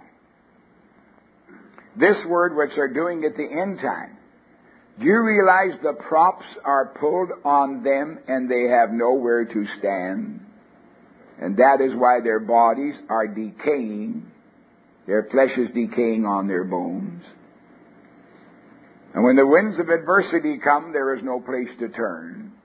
Speaker 1: this word which they're doing at the end time. Do you realize the props are pulled on them and they have nowhere to stand? And that is why their bodies are decaying. Their flesh is decaying on their bones. And when the winds of adversity come, there is no place to turn.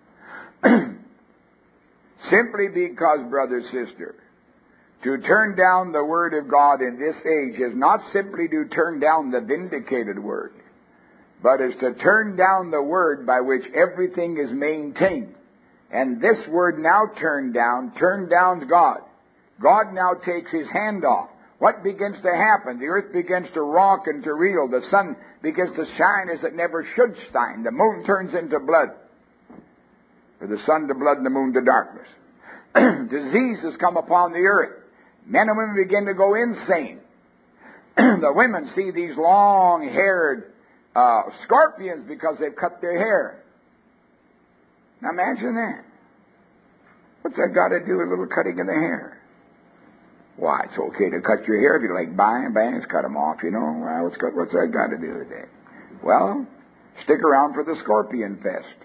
Speaker 1: Simply because, brother, sister, to turn down the Word of God in this age is not simply to turn down the vindicated Word, but is to turn down the Word by which everything is maintained. And this Word now turned down God. God now takes His hand off. What begins to happen? The earth begins to rock and to reel. The sun begins to shine as it never should shine. The moon turns into blood. For the sun to blood and the moon to darkness. Diseases come upon the earth. Men and women begin to go insane. The women see these long-haired scorpions because they've cut their hair. Now imagine that. What's that got to do with a little cutting of the hair? Why, it's okay to cut your hair if you like bangs, cut them off, you know. Well, what's that got to do with that? Well, stick around for the Scorpion Fest.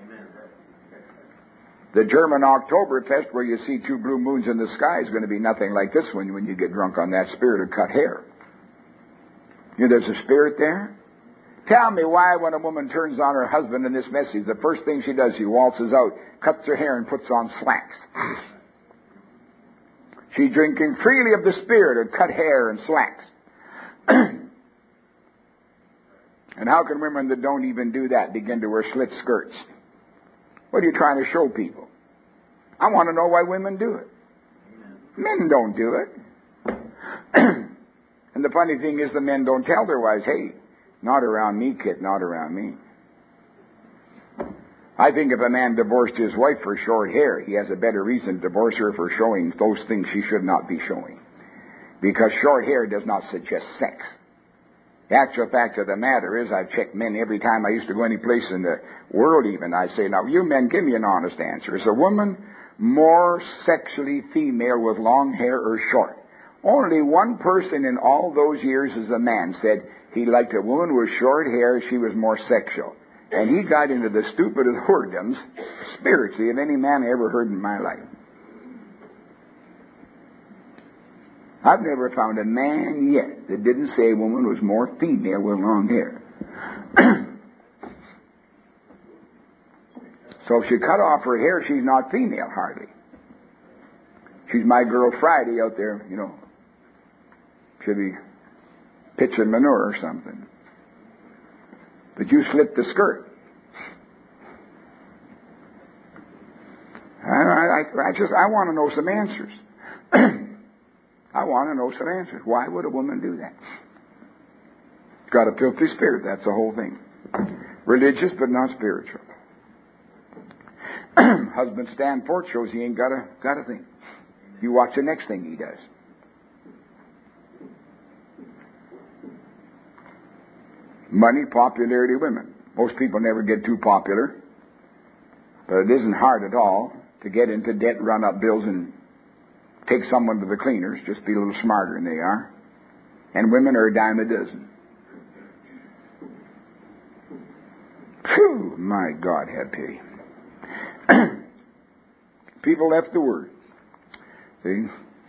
Speaker 1: The German Oktoberfest, where you see two blue moons in the sky, is going to be nothing like this one when you get drunk on that spirit of cut hair. You know, there's a spirit there. Tell me why when a woman turns on her husband in this message, the first thing she does, she waltzes out, cuts her hair, and puts on slacks. She's drinking freely of the spirit of cut hair and slacks. And how can women that don't even do that begin to wear slit skirts? What are you trying to show people? I want to know why women do it. Men don't do it. And the funny thing is the men don't tell their wives, hey, not around me, kid, not around me. I think if a man divorced his wife for short hair, he has a better reason to divorce her for showing those things she should not be showing. Because short hair does not suggest sex. The actual fact of the matter is, I've checked men every time I used to go any place in the world even. I say, now you men, give me an honest answer. Is a woman more sexually female with long hair or short? Only one person in all those years as a man said he liked a woman with short hair, she was more sexual. And he got into the stupidest whoredoms spiritually of any man I ever heard in my life. I've never found a man yet that didn't say a woman was more female with long hair. So if she cut off her hair, she's not female, hardly. She's my girl Friday out there, you know. She'll be pitching manure or something. But you slit the skirt. I want to know some answers. I want to know some answers. Why would a woman do that? It's got a filthy spirit. That's the whole thing. Religious, but not spiritual. Husband stand for it, shows he ain't got a thing. You watch the next thing he does. Money, popularity, women. Most people never get too popular. But it isn't hard at all to get into debt, run up bills, and take someone to the cleaners. Just be a little smarter than they are. And women are a dime a dozen. My God, have pity. People left the Word. See?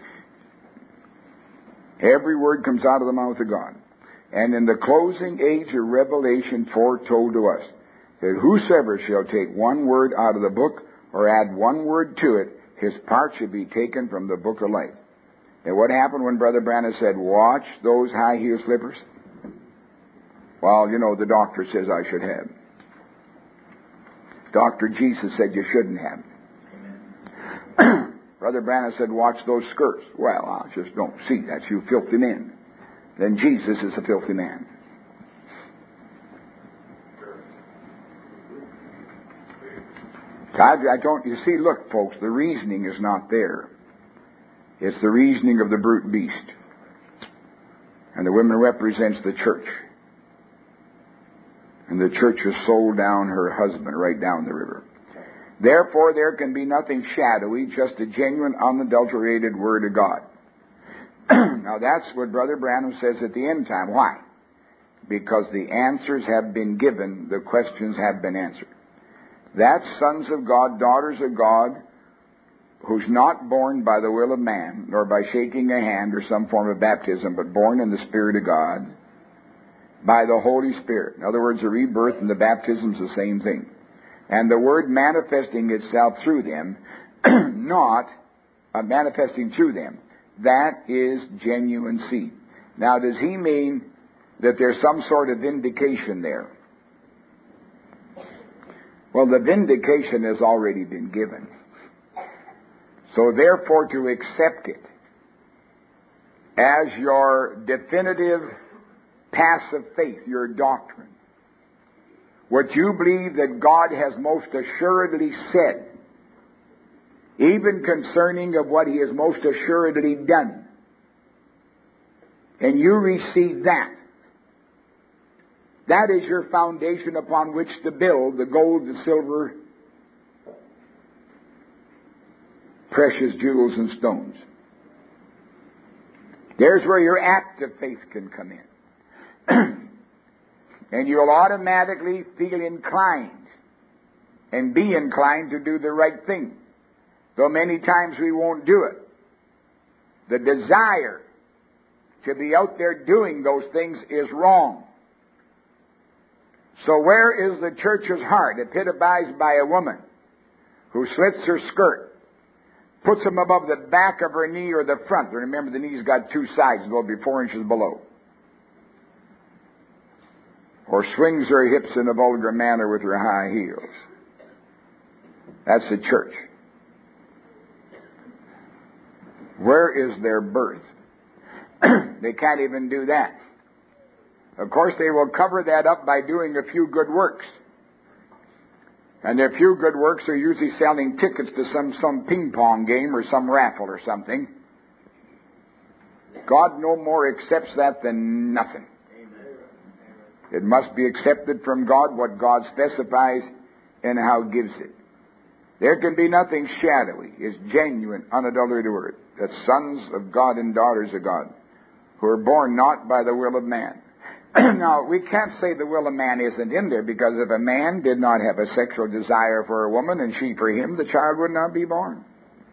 Speaker 1: Every word comes out of the mouth of God. And in the closing age of Revelation foretold to us that whosoever shall take one word out of the book or add one word to it, his part should be taken from the book of life. And what happened when Brother Branham said, watch those high heel slippers? Well, you know, the doctor says I should have them. Dr. Jesus said you shouldn't have them. Brother Branham said, watch those skirts. Well, I just don't see that. You filthy men. Then Jesus is a filthy man. You see, look, folks, the reasoning is not there. It's the reasoning of the brute beast. And the woman represents the church. And the church has sold down her husband right down the river. Therefore, there can be nothing shadowy, just a genuine, unadulterated Word of God. Now, that's what Brother Branham says at the end time. Why? Because the answers have been given, the questions have been answered. That's sons of God, daughters of God, who's not born by the will of man, nor by shaking a hand or some form of baptism, but born in the Spirit of God, by the Holy Spirit. In other words, the rebirth and the baptism is the same thing. And the Word manifesting itself through them, not manifesting through them, that is genuine seed. Now, does he mean that there's some sort of vindication there? Well, the vindication has already been given. So therefore, to accept it as your definitive pass of faith, your doctrine, what you believe that God has most assuredly said, even concerning of what He has most assuredly done, and you receive that, that is your foundation upon which to build the gold, the silver, precious jewels and stones. There's where your act of faith can come in. And you'll automatically feel inclined and be inclined to do the right thing. Though many times we won't do it. The desire to be out there doing those things is wrong. So where is the church's heart, epitomized by a woman who slits her skirt, puts them above the back of her knee or the front? Remember, the knee's got two sides, will be 4 inches below. Or swings her hips in a vulgar manner with her high heels. That's the church. Where is their birth? They can't even do that. Of course, they will cover that up by doing a few good works. And their few good works are usually selling tickets to some ping pong game or some raffle or something. God no more accepts that than nothing. It must be accepted from God, what God specifies and how He gives it. There can be nothing shadowy. It's genuine, unadulterated Word. That's sons of God and daughters of God, who are born not by the will of man. Now, we can't say the will of man isn't in there, because if a man did not have a sexual desire for a woman and she for him, the child would not be born.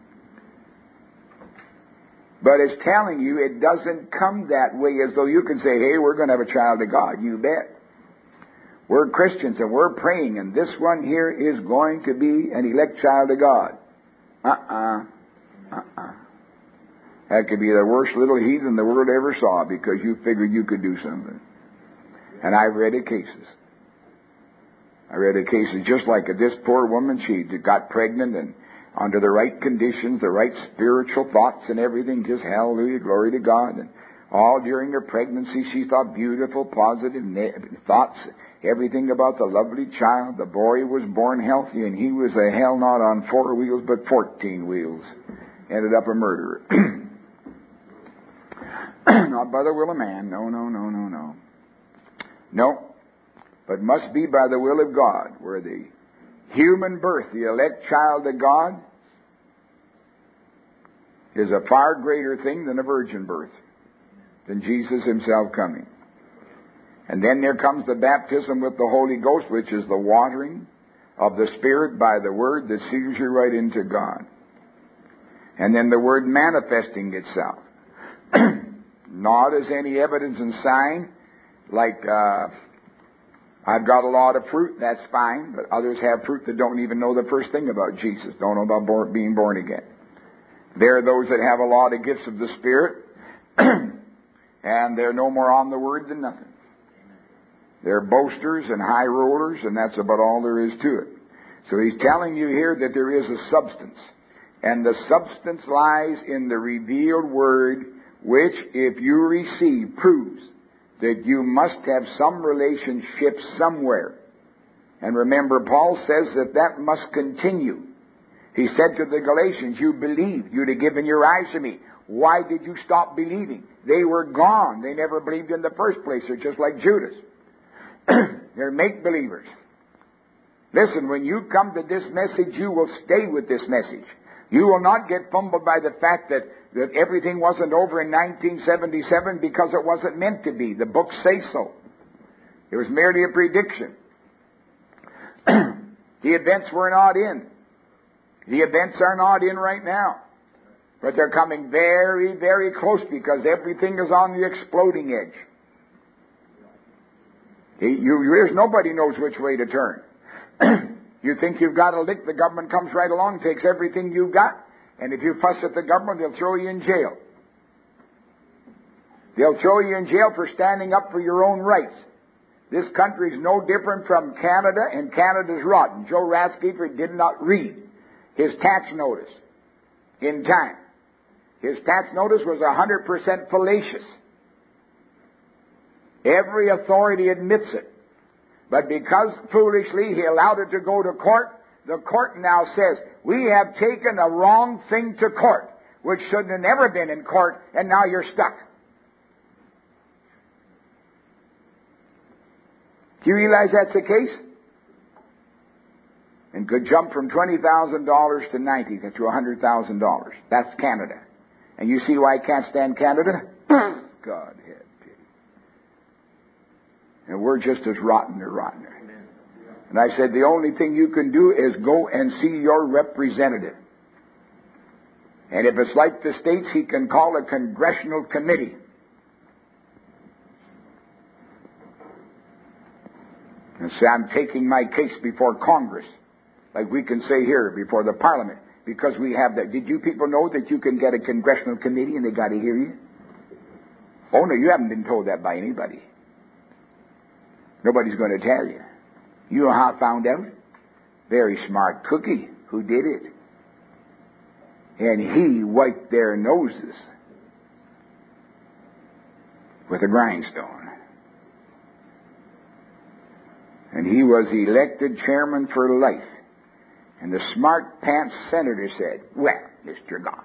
Speaker 1: But it's telling you it doesn't come that way as though you can say, hey, we're going to have a child of God. You bet. We're Christians and we're praying, and this one here is going to be an elect child of God. That could be the worst little heathen the world ever saw, because you figured you could do something. And I've read of cases. I read of cases just like this poor woman. She got pregnant, and under the right conditions, the right spiritual thoughts and everything, just hallelujah, glory to God. And all during her pregnancy, she thought beautiful, positive thoughts, everything about the lovely child. The boy was born healthy, and he was a hell not on 4 wheels, but 14 wheels. Ended up a murderer. Not by the will of man. No. No, but must be by the will of God, where the human birth, the elect child of God, is a far greater thing than a virgin birth, than Jesus Himself coming. And then there comes the baptism with the Holy Ghost, which is the watering of the Spirit by the Word that seals you right into God. And then the Word manifesting itself. Not as any evidence and sign, like I've got a lot of fruit, that's fine, but others have fruit that don't even know the first thing about Jesus, don't know about being born again. There are those that have a lot of gifts of the Spirit, and they're no more on the Word than nothing. They're boasters and high rollers, and that's about all there is to it. So he's telling you here that there is a substance. And the substance lies in the revealed Word, which, if you receive, proves that you must have some relationship somewhere. And remember, Paul says that must continue. He said to the Galatians, you believed, you'd have given your eyes to me. Why did you stop believing? They were gone. They never believed in the first place. They're just like Judas. They're make-believers. Listen, when you come to this message, you will stay with this message. You will not get fumbled by the fact that everything wasn't over in 1977 because it wasn't meant to be. The books say so. It was merely a prediction. The events were not in. The events are not in right now. But they're coming very, very close because everything is on the exploding edge. Nobody knows which way to turn. You think you've got a lick, the government comes right along, takes everything you've got, and if you fuss at the government, they'll throw you in jail. They'll throw you in jail for standing up for your own rights. This country is no different from Canada, and Canada's rotten. Joe Rathkeeper did not read his tax notice in time. His tax notice was 100% fallacious. Every authority admits it. But because foolishly he allowed it to go to court, the court now says, we have taken a wrong thing to court, which should have never been in court, and now you're stuck. Do you realize that's the case? And could jump from $20,000 to $90,000 to $100,000. That's Canada. And you see why I can't stand Canada? God have pity. And we're just as rotten or rottener. And I said, the only thing you can do is go and see your representative. And if it's like the States, he can call a congressional committee. And say, I'm taking my case before Congress. Like we can say here, before the Parliament. Because we have that. Did you people know that you can get a congressional committee and they got to hear you? Oh, no, you haven't been told that by anybody. Nobody's going to tell you. You know how I found out? Very smart cookie who did it. And he wiped their noses with a grindstone. And he was elected chairman for life. And the smart pants senator said, well, Mr. God,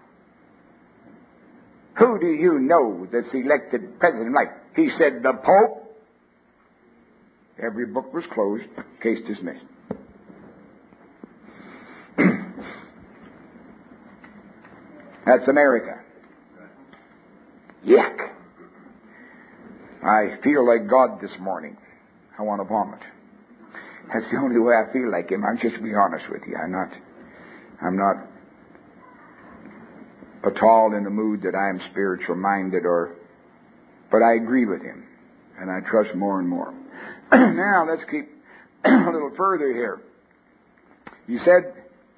Speaker 1: who do you know that's elected president of life? He said, the Pope. Every book was closed, case dismissed. That's America. Yuck. I feel like God this morning. I want to vomit. That's the only way I feel like Him. I'm just being honest with you. I'm not at all in the mood that I am spiritual minded but I agree with Him. And I trust more and more. Now, let's keep a little further here. He said,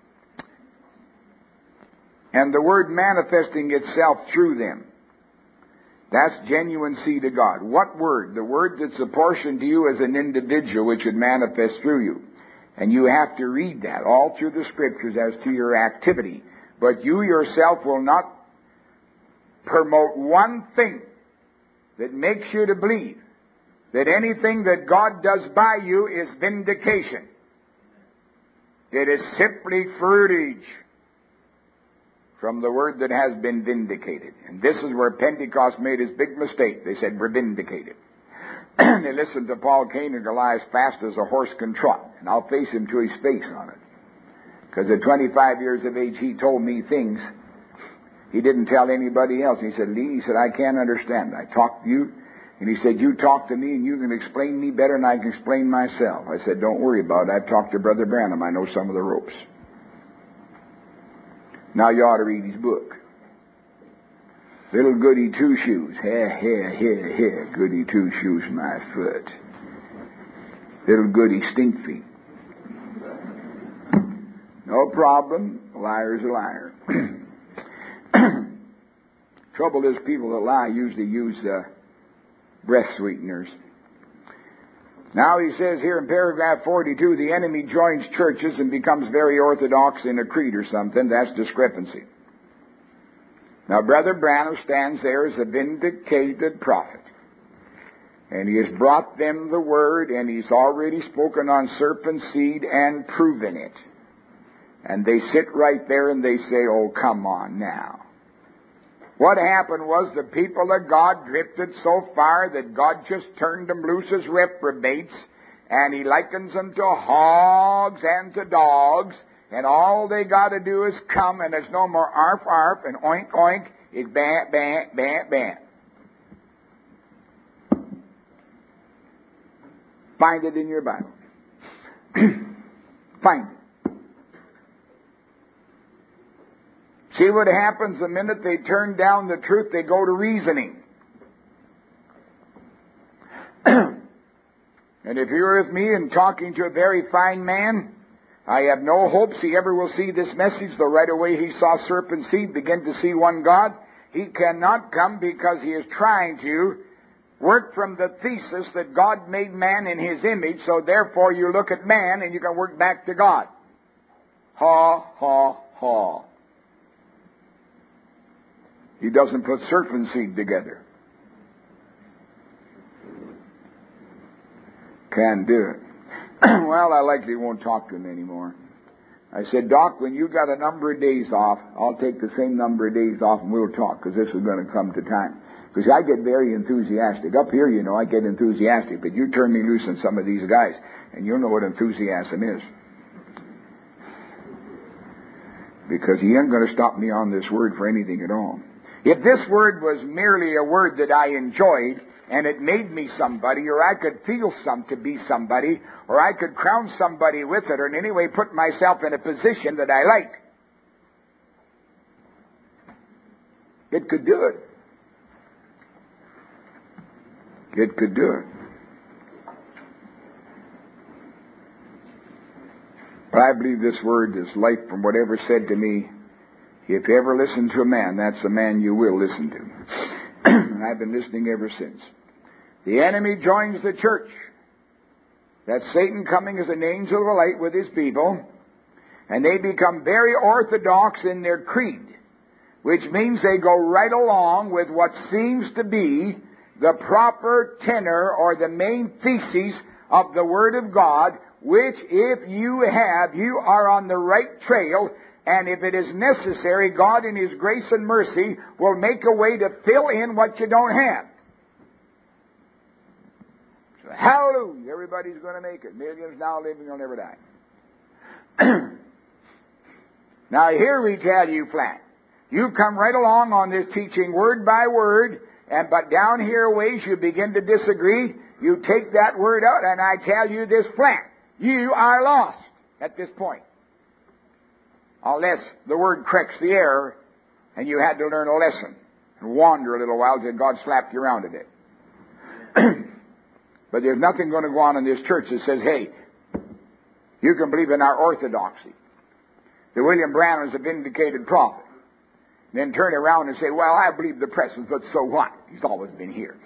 Speaker 1: and the Word manifesting itself through them. That's genuine seed of God. What Word? The Word that's apportioned to you as an individual, which would manifest through you. And you have to read that all through the Scriptures as to your activity. But you yourself will not promote one thing that makes you to believe that anything that God does by you is vindication. It is simply fruitage from the Word that has been vindicated. And this is where Pentecost made his big mistake. They said, we're vindicated. They listened to Paul Cain and Goliath fast as a horse can trot. And I'll face him to his face on it. Because at 25 years of age, he told me things he didn't tell anybody else. He said, Lee, I can't understand. I talked to you. And he said, you talk to me and you can explain me better than I can explain myself. I said, don't worry about it. I've talked to Brother Branham. I know some of the ropes. Now you ought to read his book. Little goody two shoes. Goody two shoes, my foot. Little goody stink feet. No problem. A liar's a liar. Trouble is, people that lie usually use breath sweeteners. Now he says here in paragraph 42, the enemy joins churches and becomes very orthodox in a creed or something. That's discrepancy. Now Brother Branham stands there as a vindicated prophet. And he has brought them the word, and he's already spoken on serpent seed and proven it. And they sit right there and they say, oh, come on now. What happened was the people of God drifted so far that God just turned them loose as reprobates, and he likens them to hogs and to dogs, and all they got to do is come, and there's no more arf, arf, and oink, oink. It's bam, bam, bam, bam. Find it in your Bible. Find it. See what happens the minute they turn down the truth, they go to reasoning. And if you're with me and talking to a very fine man, I have no hopes he ever will see this message, though right away he saw serpent seed, begin to see one God. He cannot come because he is trying to work from the thesis that God made man in his image, so therefore you look at man and you can work back to God. Ha, ha, ha. He doesn't put serpent seed together. Can't do it. Well, I likely won't talk to him anymore. I said, Doc, when you got a number of days off, I'll take the same number of days off and we'll talk, because this is going to come to time. Because I get very enthusiastic. Up here, you know, I get enthusiastic, but you turn me loose on some of these guys, and you'll know what enthusiasm is. Because he ain't going to stop me on this word for anything at all. If this word was merely a word that I enjoyed, and it made me somebody, or I could feel to be somebody, or I could crown somebody with it, or in any way put myself in a position that I like, it could do it. It could do it. But I believe this word is life from whatever said to me. If you ever listen to a man, that's the man you will listen to. And I've been listening ever since. The enemy joins the church. That's Satan coming as an angel of light with his people. And they become very orthodox in their creed, which means they go right along with what seems to be the proper tenor or the main thesis of the Word of God, which if you are on the right trail. And if it is necessary, God in His grace and mercy will make a way to fill in what you don't have. So, hallelujah, everybody's going to make it. Millions now living will never die. Now here we tell you flat. You come right along on this teaching word by word, but down here ways you begin to disagree. You take that word out, and I tell you this flat. You are lost at this point. Unless the word corrects the error, and you had to learn a lesson and wander a little while till God slapped you around a bit. But there's nothing going to go on in this church that says, hey, you can believe in our orthodoxy. That William Branham is a vindicated prophet. And then turn around and say, well, I believe the presence, but so what? He's always been here.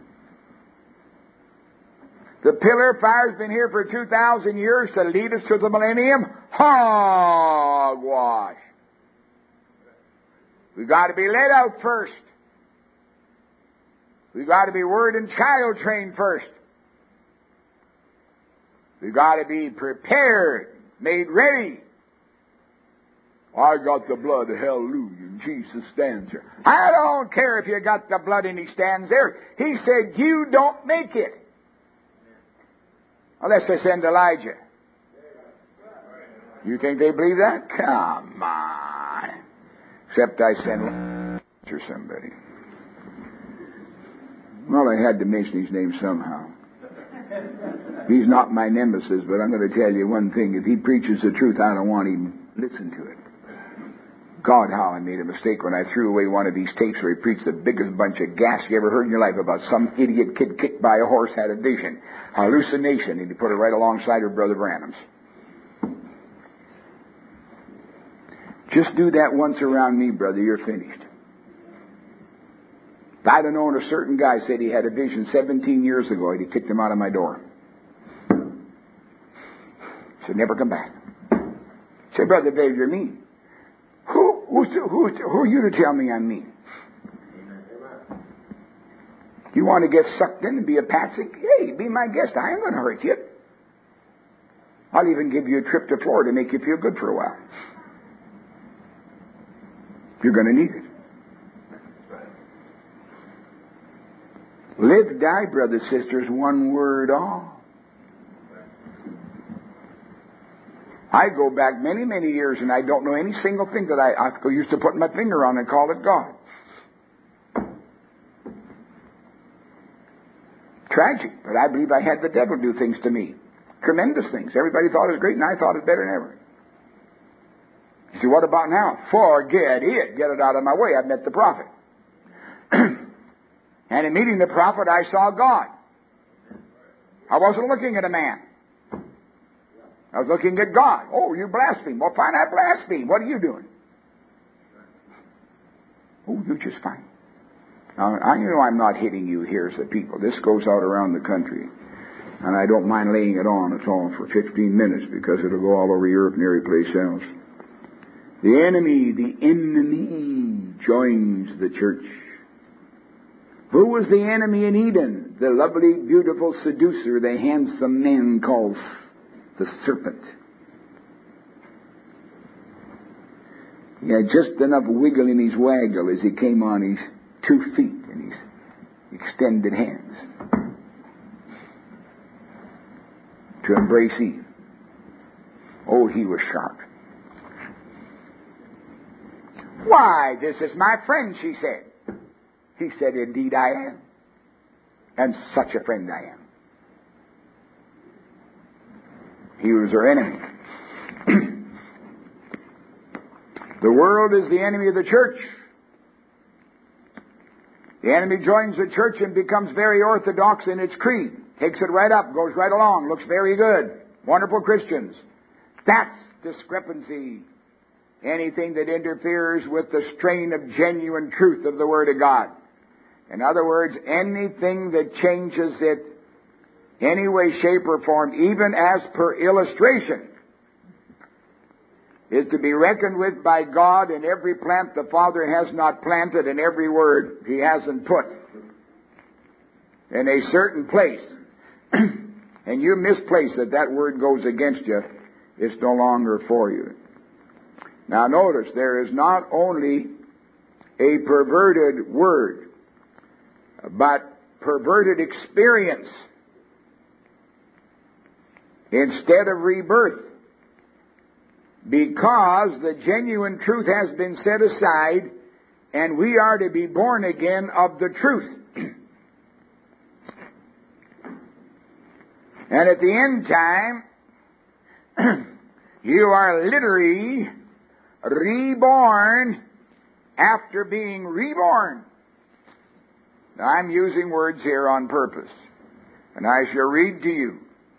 Speaker 1: The pillar of fire's been here for 2,000 years to lead us to the millennium. Hogwash. We've got to be led out first. We've got to be word and child trained first. We've got to be prepared, made ready. I got the blood, hallelujah, Jesus stands there. I don't care if you got the blood and He stands there. He said, you don't make it. Unless they send Elijah. You think they believe that? Come on. Except I send or somebody. Well, I had to mention his name somehow. He's not my nemesis, but I'm going to tell you one thing. If he preaches the truth, I don't want him to listen to it. God, how I made a mistake when I threw away one of these tapes where he preached the biggest bunch of gas you ever heard in your life about some idiot kid kicked by a horse had a vision. Hallucination. And he put it right alongside of Brother Branham's. Just do that once around me, brother, you're finished. If I'd have known a certain guy said he had a vision 17 years ago, I'd have kicked him out of my door. Said, never come back. Said, Brother Dave, you're mean. Who are you to tell me I'm mean? You want to get sucked in and be a patsy? Hey, be my guest. I ain't going to hurt you. I'll even give you a trip to Florida to make you feel good for a while. You're going to need it. Live, die, brothers, sisters, one word all. I go back many, many years and I don't know any single thing that I used to put my finger on and call it God. Tragic, but I believe I had the devil do things to me. Tremendous things. Everybody thought it was great and I thought it better than ever. You see, what about now? Forget it. Get it out of my way. I've met the prophet. And in meeting the prophet, I saw God. I wasn't looking at a man. I was looking at God. Oh, you blaspheme. Well, fine, I blaspheme. What are you doing? Oh, you're just fine. Now, I know I'm not hitting you here as the people. This goes out around the country. And I don't mind laying it on at all for 15 minutes because it'll go all over Europe and every place else. The enemy joins the church. Who was the enemy in Eden? The lovely, beautiful seducer, the handsome man called the serpent. He had just enough wiggle in his waggle as he came on his 2 feet and his extended hands to embrace Eve. Oh, he was sharp. Why, this is my friend, she said. He said, indeed I am. And such a friend I am. He was her enemy. The world is the enemy of the church. The enemy joins the church and becomes very orthodox in its creed. Takes it right up, goes right along, looks very good. Wonderful Christians. That's discrepancy. Anything that interferes with the strain of genuine truth of the Word of God. In other words, anything that changes it any way, shape, or form, even as per illustration, is to be reckoned with by God, and every plant the Father has not planted and every word He hasn't put in a certain place. And you misplace it, that word goes against you, it's no longer for you. Now notice, there is not only a perverted word, but perverted experience instead of rebirth. Because the genuine truth has been set aside and we are to be born again of the truth. And at the end time, you are literally reborn after being reborn. Now, I'm using words here on purpose, and I shall read to you.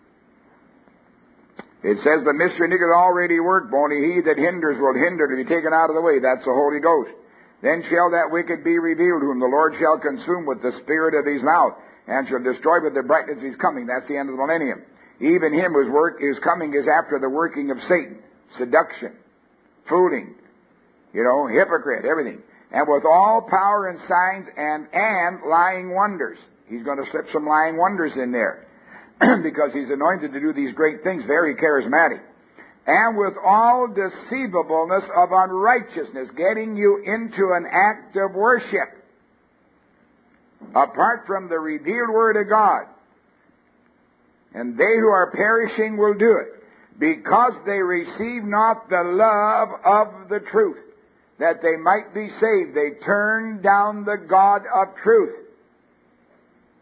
Speaker 1: It says, the mystery is already worked, but only he that hinders will hinder to be taken out of the way. That's the Holy Ghost. Then shall that wicked be revealed, whom the Lord shall consume with the spirit of his mouth, and shall destroy with the brightness of his coming. That's the end of the millennium. Even him whose work is coming is after the working of Satan. Seduction. Fooling. Hypocrite. Everything. And with all power and signs and lying wonders. He's going to slip some lying wonders in there. Because he's anointed to do these great things. Very charismatic. And with all deceivableness of unrighteousness. Getting you into an act of worship. Apart from the revealed Word of God. And they who are perishing will do it. Because they receive not the love of the truth. That they might be saved. They turn down the God of truth.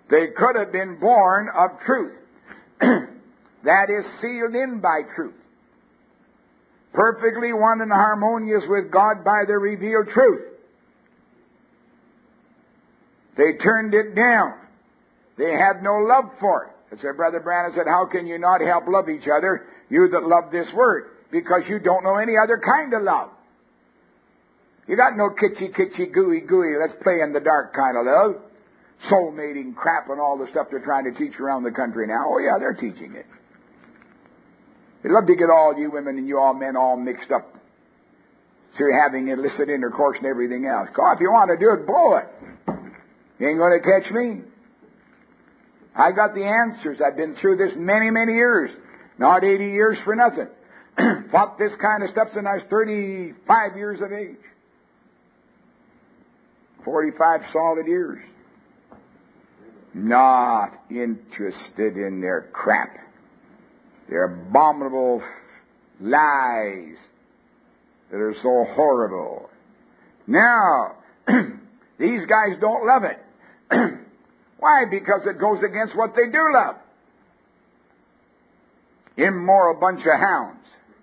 Speaker 1: They could have been born of truth. That is, sealed in by truth. Perfectly one and harmonious with God by the revealed truth. They turned it down. They had no love for it. And so Brother Branham said, how can you not help love each other, you that love this word? Because you don't know any other kind of love. You got no kitschy, gooey, let's play in the dark kind of love. Soul-mating crap and all the stuff they're trying to teach around the country now. Oh yeah, they're teaching it. They'd love to get all you women and you all men all mixed up through having illicit intercourse and everything else. God, if you want to do it, blow it. You ain't going to catch me. I got the answers. I've been through this many, many years. Not 80 years for nothing. Fought this kind of stuff since I was 35 years of age. 45 solid years. Not interested in their crap. Their abominable lies that are so horrible. Now, these guys don't love it. Why? Because it goes against what they do love. Immoral bunch of hounds.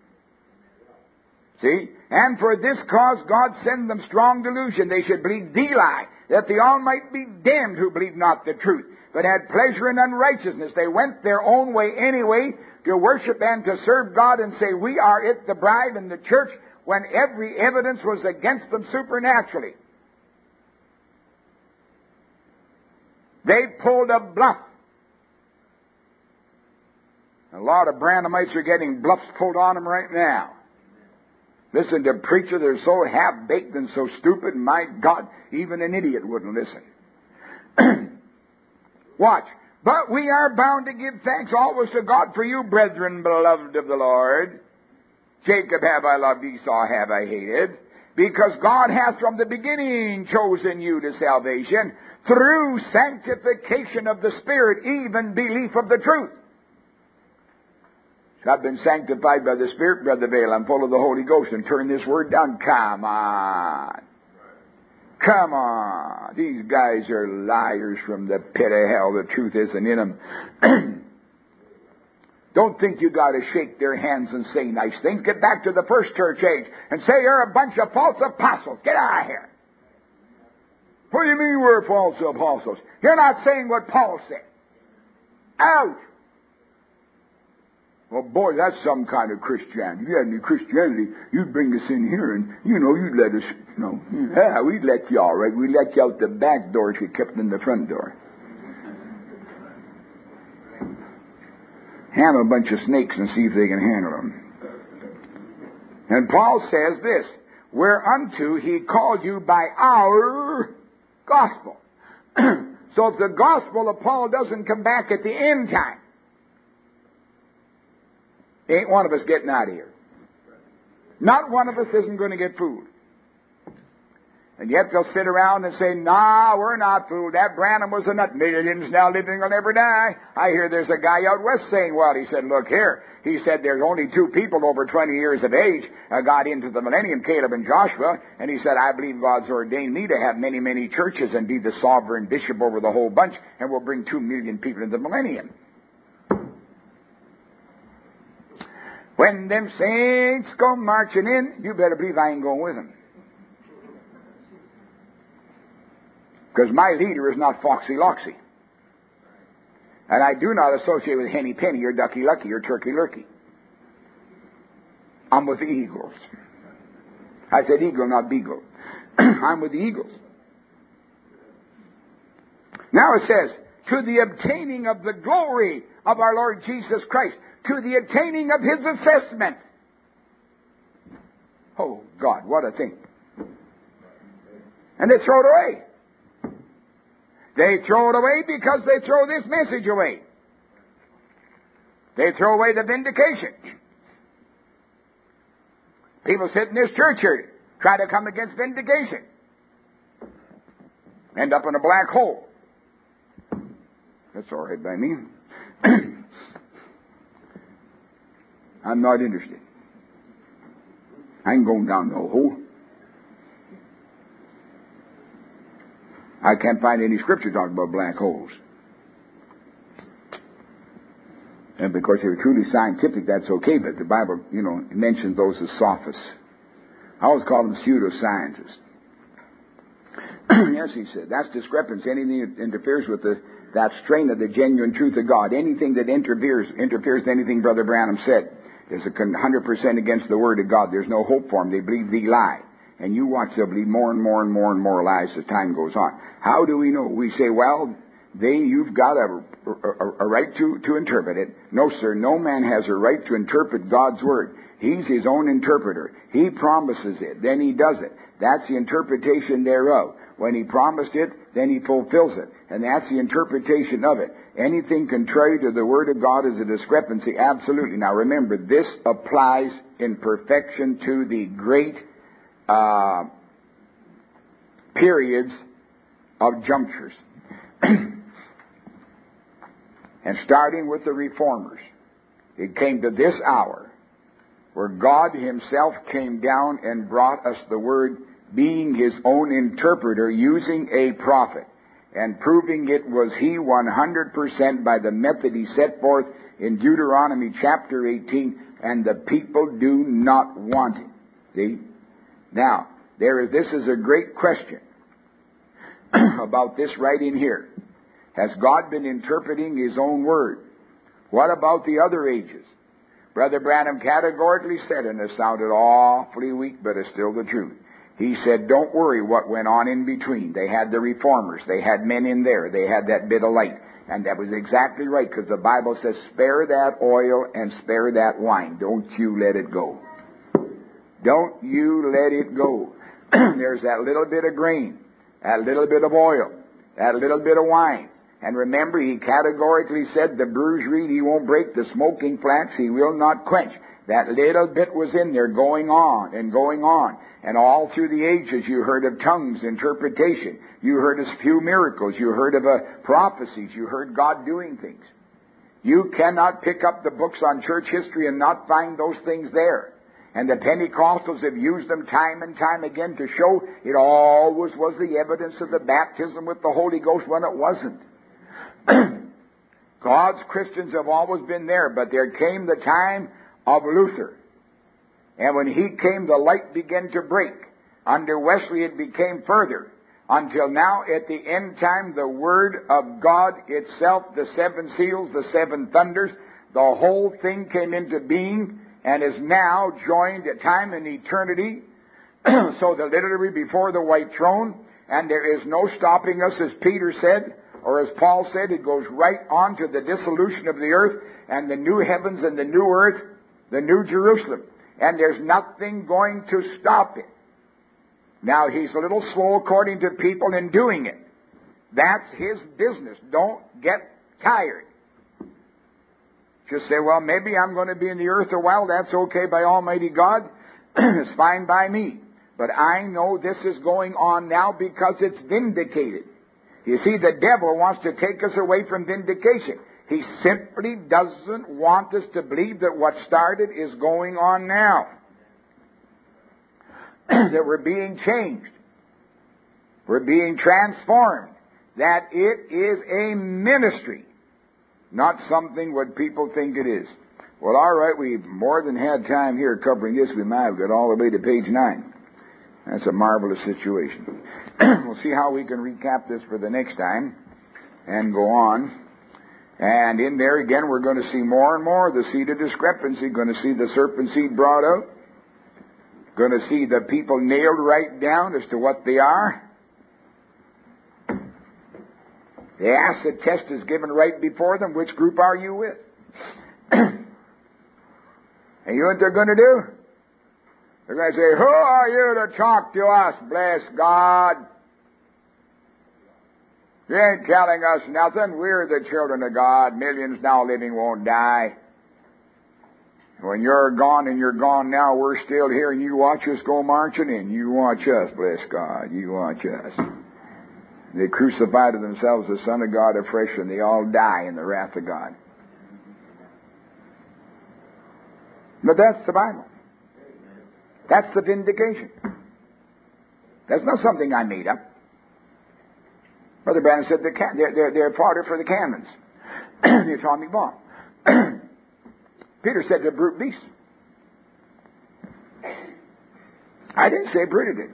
Speaker 1: See? And for this cause God send them strong delusion. They should believe the lie, that they all might be damned who believe not the truth, but had pleasure in unrighteousness. They went their own way anyway to worship and to serve God and say, we are it, the bride and the church, when every evidence was against them supernaturally. They pulled a bluff. A lot of Branhamites are getting bluffs pulled on them right now. Listen to preachers that are so half-baked and so stupid, my God, even an idiot wouldn't listen. Watch. But we are bound to give thanks always to God for you, brethren, beloved of the Lord. Jacob have I loved, Esau have I hated. Because God hath from the beginning chosen you to salvation through sanctification of the Spirit, even belief of the truth. I've been sanctified by the Spirit, Brother Vail. I'm full of the Holy Ghost, and turn this word down. Come on. Come on. These guys are liars from the pit of hell. The truth isn't in them. Don't think you got to shake their hands and say nice things. Get back to the first church age and say you're a bunch of false apostles. Get out of here. What do you mean we're false apostles? You're not saying what Paul said. Out. Well, boy, that's some kind of Christianity. If you had any Christianity, you'd bring us in here and, you'd let us, yeah, we'd let you all right. We'd let you out the back door if you kept in the front door. Handle a bunch of snakes and see if they can handle them. And Paul says this, whereunto he called you by our gospel. So if the gospel of Paul doesn't come back at the end time, ain't one of us getting out of here. Not one of us isn't going to get fooled. And yet they'll sit around and say, nah, we're not fooled. That Branham was a nut. Millions now living will never die. I hear there's a guy out west saying, well, he said, look here. He said there's only two people over 20 years of age got into the millennium, Caleb and Joshua. And he said, I believe God's ordained me to have many, many churches and be the sovereign bishop over the whole bunch. And we'll bring 2 million people into the millennium. When them saints go marching in, you better believe I ain't going with them. Because my leader is not Foxy Loxy. And I do not associate with Henny Penny or Ducky Lucky or Turkey Lurkey. I'm with the Eagles. I said eagle, not beagle. I'm with the Eagles. Now it says, to the obtaining of the glory of our Lord Jesus Christ, to the attaining of His assessment. Oh, God, what a thing. And they throw it away. They throw it away because they throw this message away. They throw away the vindication. People sit in this church here, try to come against vindication. End up in a black hole. That's all right by me. I'm not interested. I ain't going down no hole. I can't find any scripture talking about black holes.
Speaker 2: And because they were truly scientific, that's okay, but the Bible, mentions those as sophists. I always call them pseudoscientists. Yes, he said, that's discrepancy. Anything that interferes with that strain of the genuine truth of God, anything that interferes with anything Brother Branham said, is 100% against the Word of God. There's no hope for them. They believe the lie. And you watch, they'll believe more and more and more and more lies as time goes on. How do we know? We say, well, you've got a right to interpret it. No, sir, no man has a right to interpret God's Word. He's his own interpreter. He promises it, then he does it. That's the interpretation thereof. When he promised it, then he fulfills it. And that's the interpretation of it. Anything contrary to the Word of God is a discrepancy, absolutely. Now remember, this applies in perfection to the great periods of junctures. And starting with the Reformers, it came to this hour where God himself came down and brought us the Word, being his own interpreter, using a prophet, and proving it was he 100% by the method he set forth in Deuteronomy chapter 18, and the people do not want it. See? Now, this is a great question about this right in here. Has God been interpreting his own Word? What about the other ages? Brother Branham categorically said, and it sounded awfully weak, but it's still the truth. He said, don't worry what went on in between. They had the Reformers. They had men in there. They had that bit of light. And that was exactly right, because the Bible says, spare that oil and spare that wine. Don't you let it go. Don't you let it go. There's that little bit of grain, that little bit of oil, that little bit of wine. And remember, he categorically said, the bruised reed he won't break, the smoking flax he will not quench. That little bit was in there going on and going on. And all through the ages you heard of tongues, interpretation. You heard of few miracles. You heard of prophecies. You heard God doing things. You cannot pick up the books on church history and not find those things there. And the Pentecostals have used them time and time again to show it always was the evidence of the baptism with the Holy Ghost when it wasn't. God's Christians have always been there, but there came the time of Luther. And when he came, the light began to break. Under Wesley, it became further. Until now, at the end time, the Word of God itself, the seven seals, the seven thunders, the whole thing came into being and is now joined at time and eternity. So the literally before the white throne, and there is no stopping us, as Peter said, or as Paul said, it goes right on to the dissolution of the earth and the new heavens and the new earth, the new Jerusalem. And there's nothing going to stop it. Now, he's a little slow according to people in doing it. That's his business. Don't get tired. Just say, well, maybe I'm going to be in the earth a while. That's okay by Almighty God. It's fine by me. But I know this is going on now because it's vindicated. You see, the devil wants to take us away from vindication. He simply doesn't want us to believe that what started is going on now. That we're being changed. We're being transformed. That it is a ministry, not something what people think it is. Well, all right, we've more than had time here covering this. We might have got all the way to page 9. That's a marvelous situation. We'll see how we can recap this for the next time and go on. And in there again, we're going to see more and more the seed of discrepancy. Going to see the serpent seed brought out. Going to see the people nailed right down as to what they are. The acid test is given right before them. Which group are you with? And you know what they're going to do? They're going to say, who are you to talk to us, bless God? You ain't telling us nothing. We're the children of God. Millions now living won't die. When you're gone and you're gone now, we're still here, and you watch us go marching in. You watch us, bless God. You watch us. They crucify to themselves the Son of God afresh, and they all die in the wrath of God. But that's the Bible. That's the vindication. That's not something I made up. Brother Branham said they're fodder for the cannons. The atomic bomb. Peter said the brute beast. I didn't say brute did.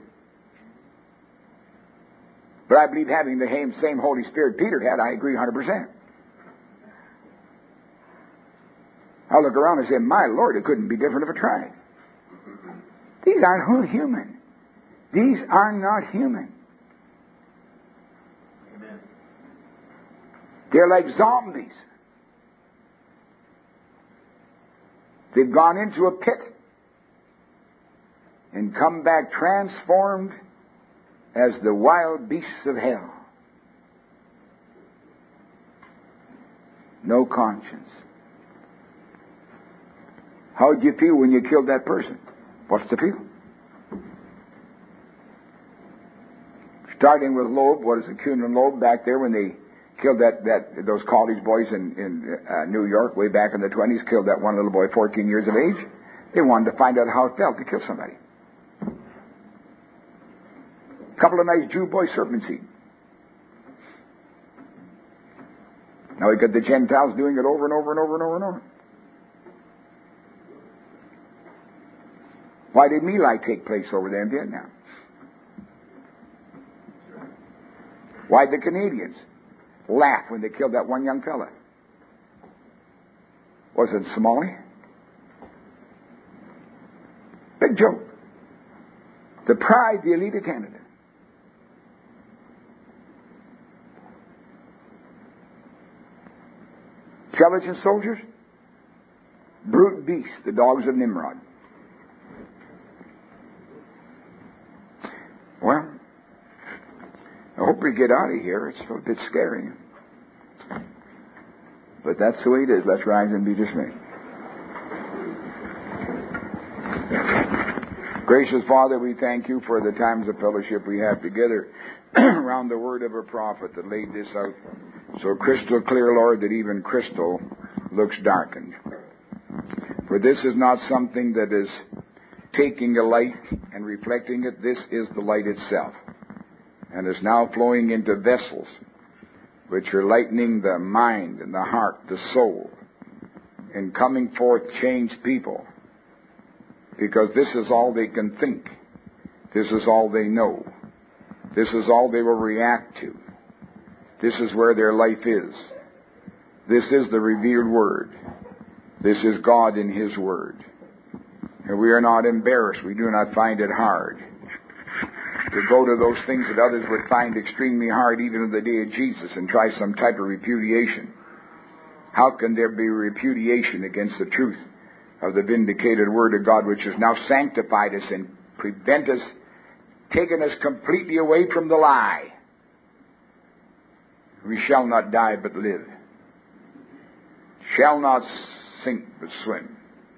Speaker 2: But I believe having the same Holy Spirit Peter had, I agree 100%. I look around and say, my Lord, it couldn't be different if it tried. These aren't human. These are not human.
Speaker 3: Amen.
Speaker 2: They're like zombies. They've gone into a pit and come back transformed as the wild beasts of hell. No conscience. How did you feel when you killed that person? What's the feel? Starting with Loeb, what is it, Kuhn and Loeb back there when they killed those college boys in New York way back in the 20s, killed that one little boy 14 years of age. They wanted to find out how it felt to kill somebody. A couple of nice Jew boys serpent seed. Now we got the Gentiles doing it over and over and over and over and over. Why did My Lai take place over there in Vietnam? Why did the Canadians laugh when they killed that one young fella? Was it Somalia? Big joke. The pride, the elite of Canada. Intelligent soldiers, brute beasts, the dogs of Nimrod. Well, I hope we get out of here. It's a bit scary. But that's the way it is. Let's rise and be dismayed. Gracious Father, we thank you for the times of fellowship we have together around the word of a prophet that laid this out so crystal clear, Lord, that even crystal looks darkened. For this is not something that is taking a light and reflecting it. This is the light itself, and is now flowing into vessels which are lightening the mind and the heart, the soul, and coming forth changed people, because this is all they can think. This is all they know. This is all they will react to. This is where their life is. This is the revealed Word. This is God in His Word. And we are not embarrassed. We do not find it hard to go to those things that others would find extremely hard even in the day of Jesus and try some type of repudiation. How can there be repudiation against the truth of the vindicated Word of God, which has now sanctified us and taken us completely away from the lie? We shall not die but live. Shall not sink but swim.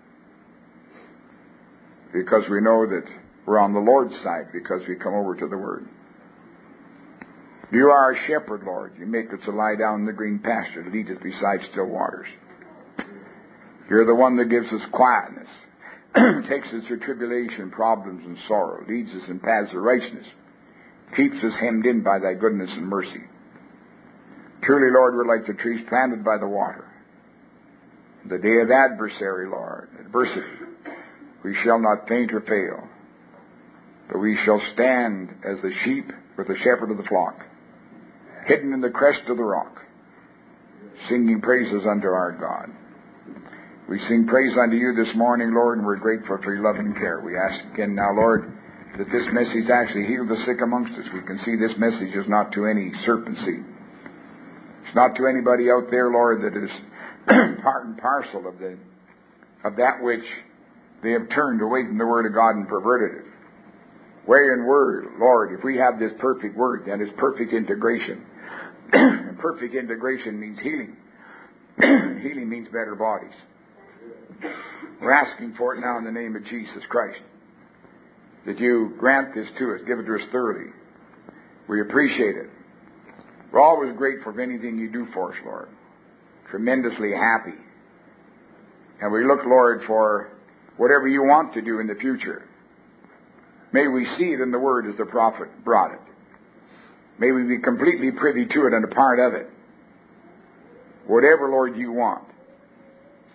Speaker 2: Because we know that we're on the Lord's side, because we come over to the Word. You are our shepherd, Lord. You make us to lie down in the green pasture, to lead us beside still waters. You're the one that gives us quietness, takes us through tribulation, problems, and sorrow, leads us in paths of righteousness, keeps us hemmed in by thy goodness and mercy. Truly, Lord, we're like the trees planted by the water. The day of adversary, Lord, adversity, we shall not faint or fail, but we shall stand as the sheep with the shepherd of the flock, hidden in the crest of the rock, singing praises unto our God. We sing praise unto you this morning, Lord, and we're grateful for your love and care. We ask again now, Lord, that this message actually heal the sick amongst us. We can see this message is not to any serpent seed. It's not to anybody out there, Lord, that is part and parcel of that which they have turned away from the Word of God and perverted it. Way and word, Lord, if we have this perfect Word, then it's perfect integration. And perfect integration means healing. Healing means better bodies. We're asking for it now in the name of Jesus Christ, that you grant this to us, give it to us thoroughly. We appreciate it. We're always grateful for anything you do for us, Lord. Tremendously happy. And we look, Lord, for whatever you want to do in the future. May we see it in the Word as the prophet brought it. May we be completely privy to it and a part of it. Whatever, Lord, you want.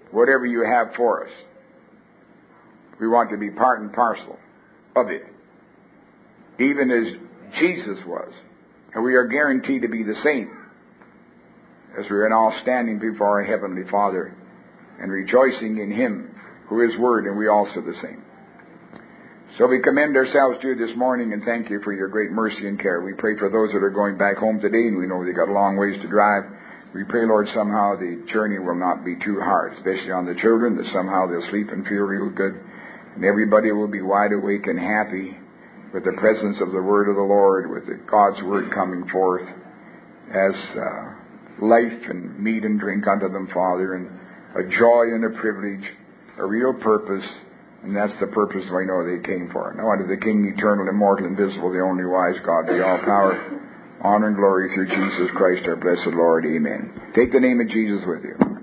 Speaker 2: whatever you have for us. We want to be part and parcel of it, even as Jesus was. And we are guaranteed to be the same, as we are all standing before our Heavenly Father and rejoicing in Him who is Word, and we also the same. So we commend ourselves to you this morning and thank you for your great mercy and care. We pray for those that are going back home today, and we know they've got a long ways to drive. We pray, Lord, somehow the journey will not be too hard, especially on the children, that somehow they'll sleep and feel real good. And everybody will be wide awake and happy with the presence of the Word of the Lord, with God's Word coming forth as life and meat and drink unto them, Father, and a joy and a privilege, a real purpose, and that's the purpose I know they came for. Now unto the King, eternal, immortal, invisible, the only wise God, be all power, honor, and glory through Jesus Christ, our blessed Lord. Amen. Take the name of Jesus with you.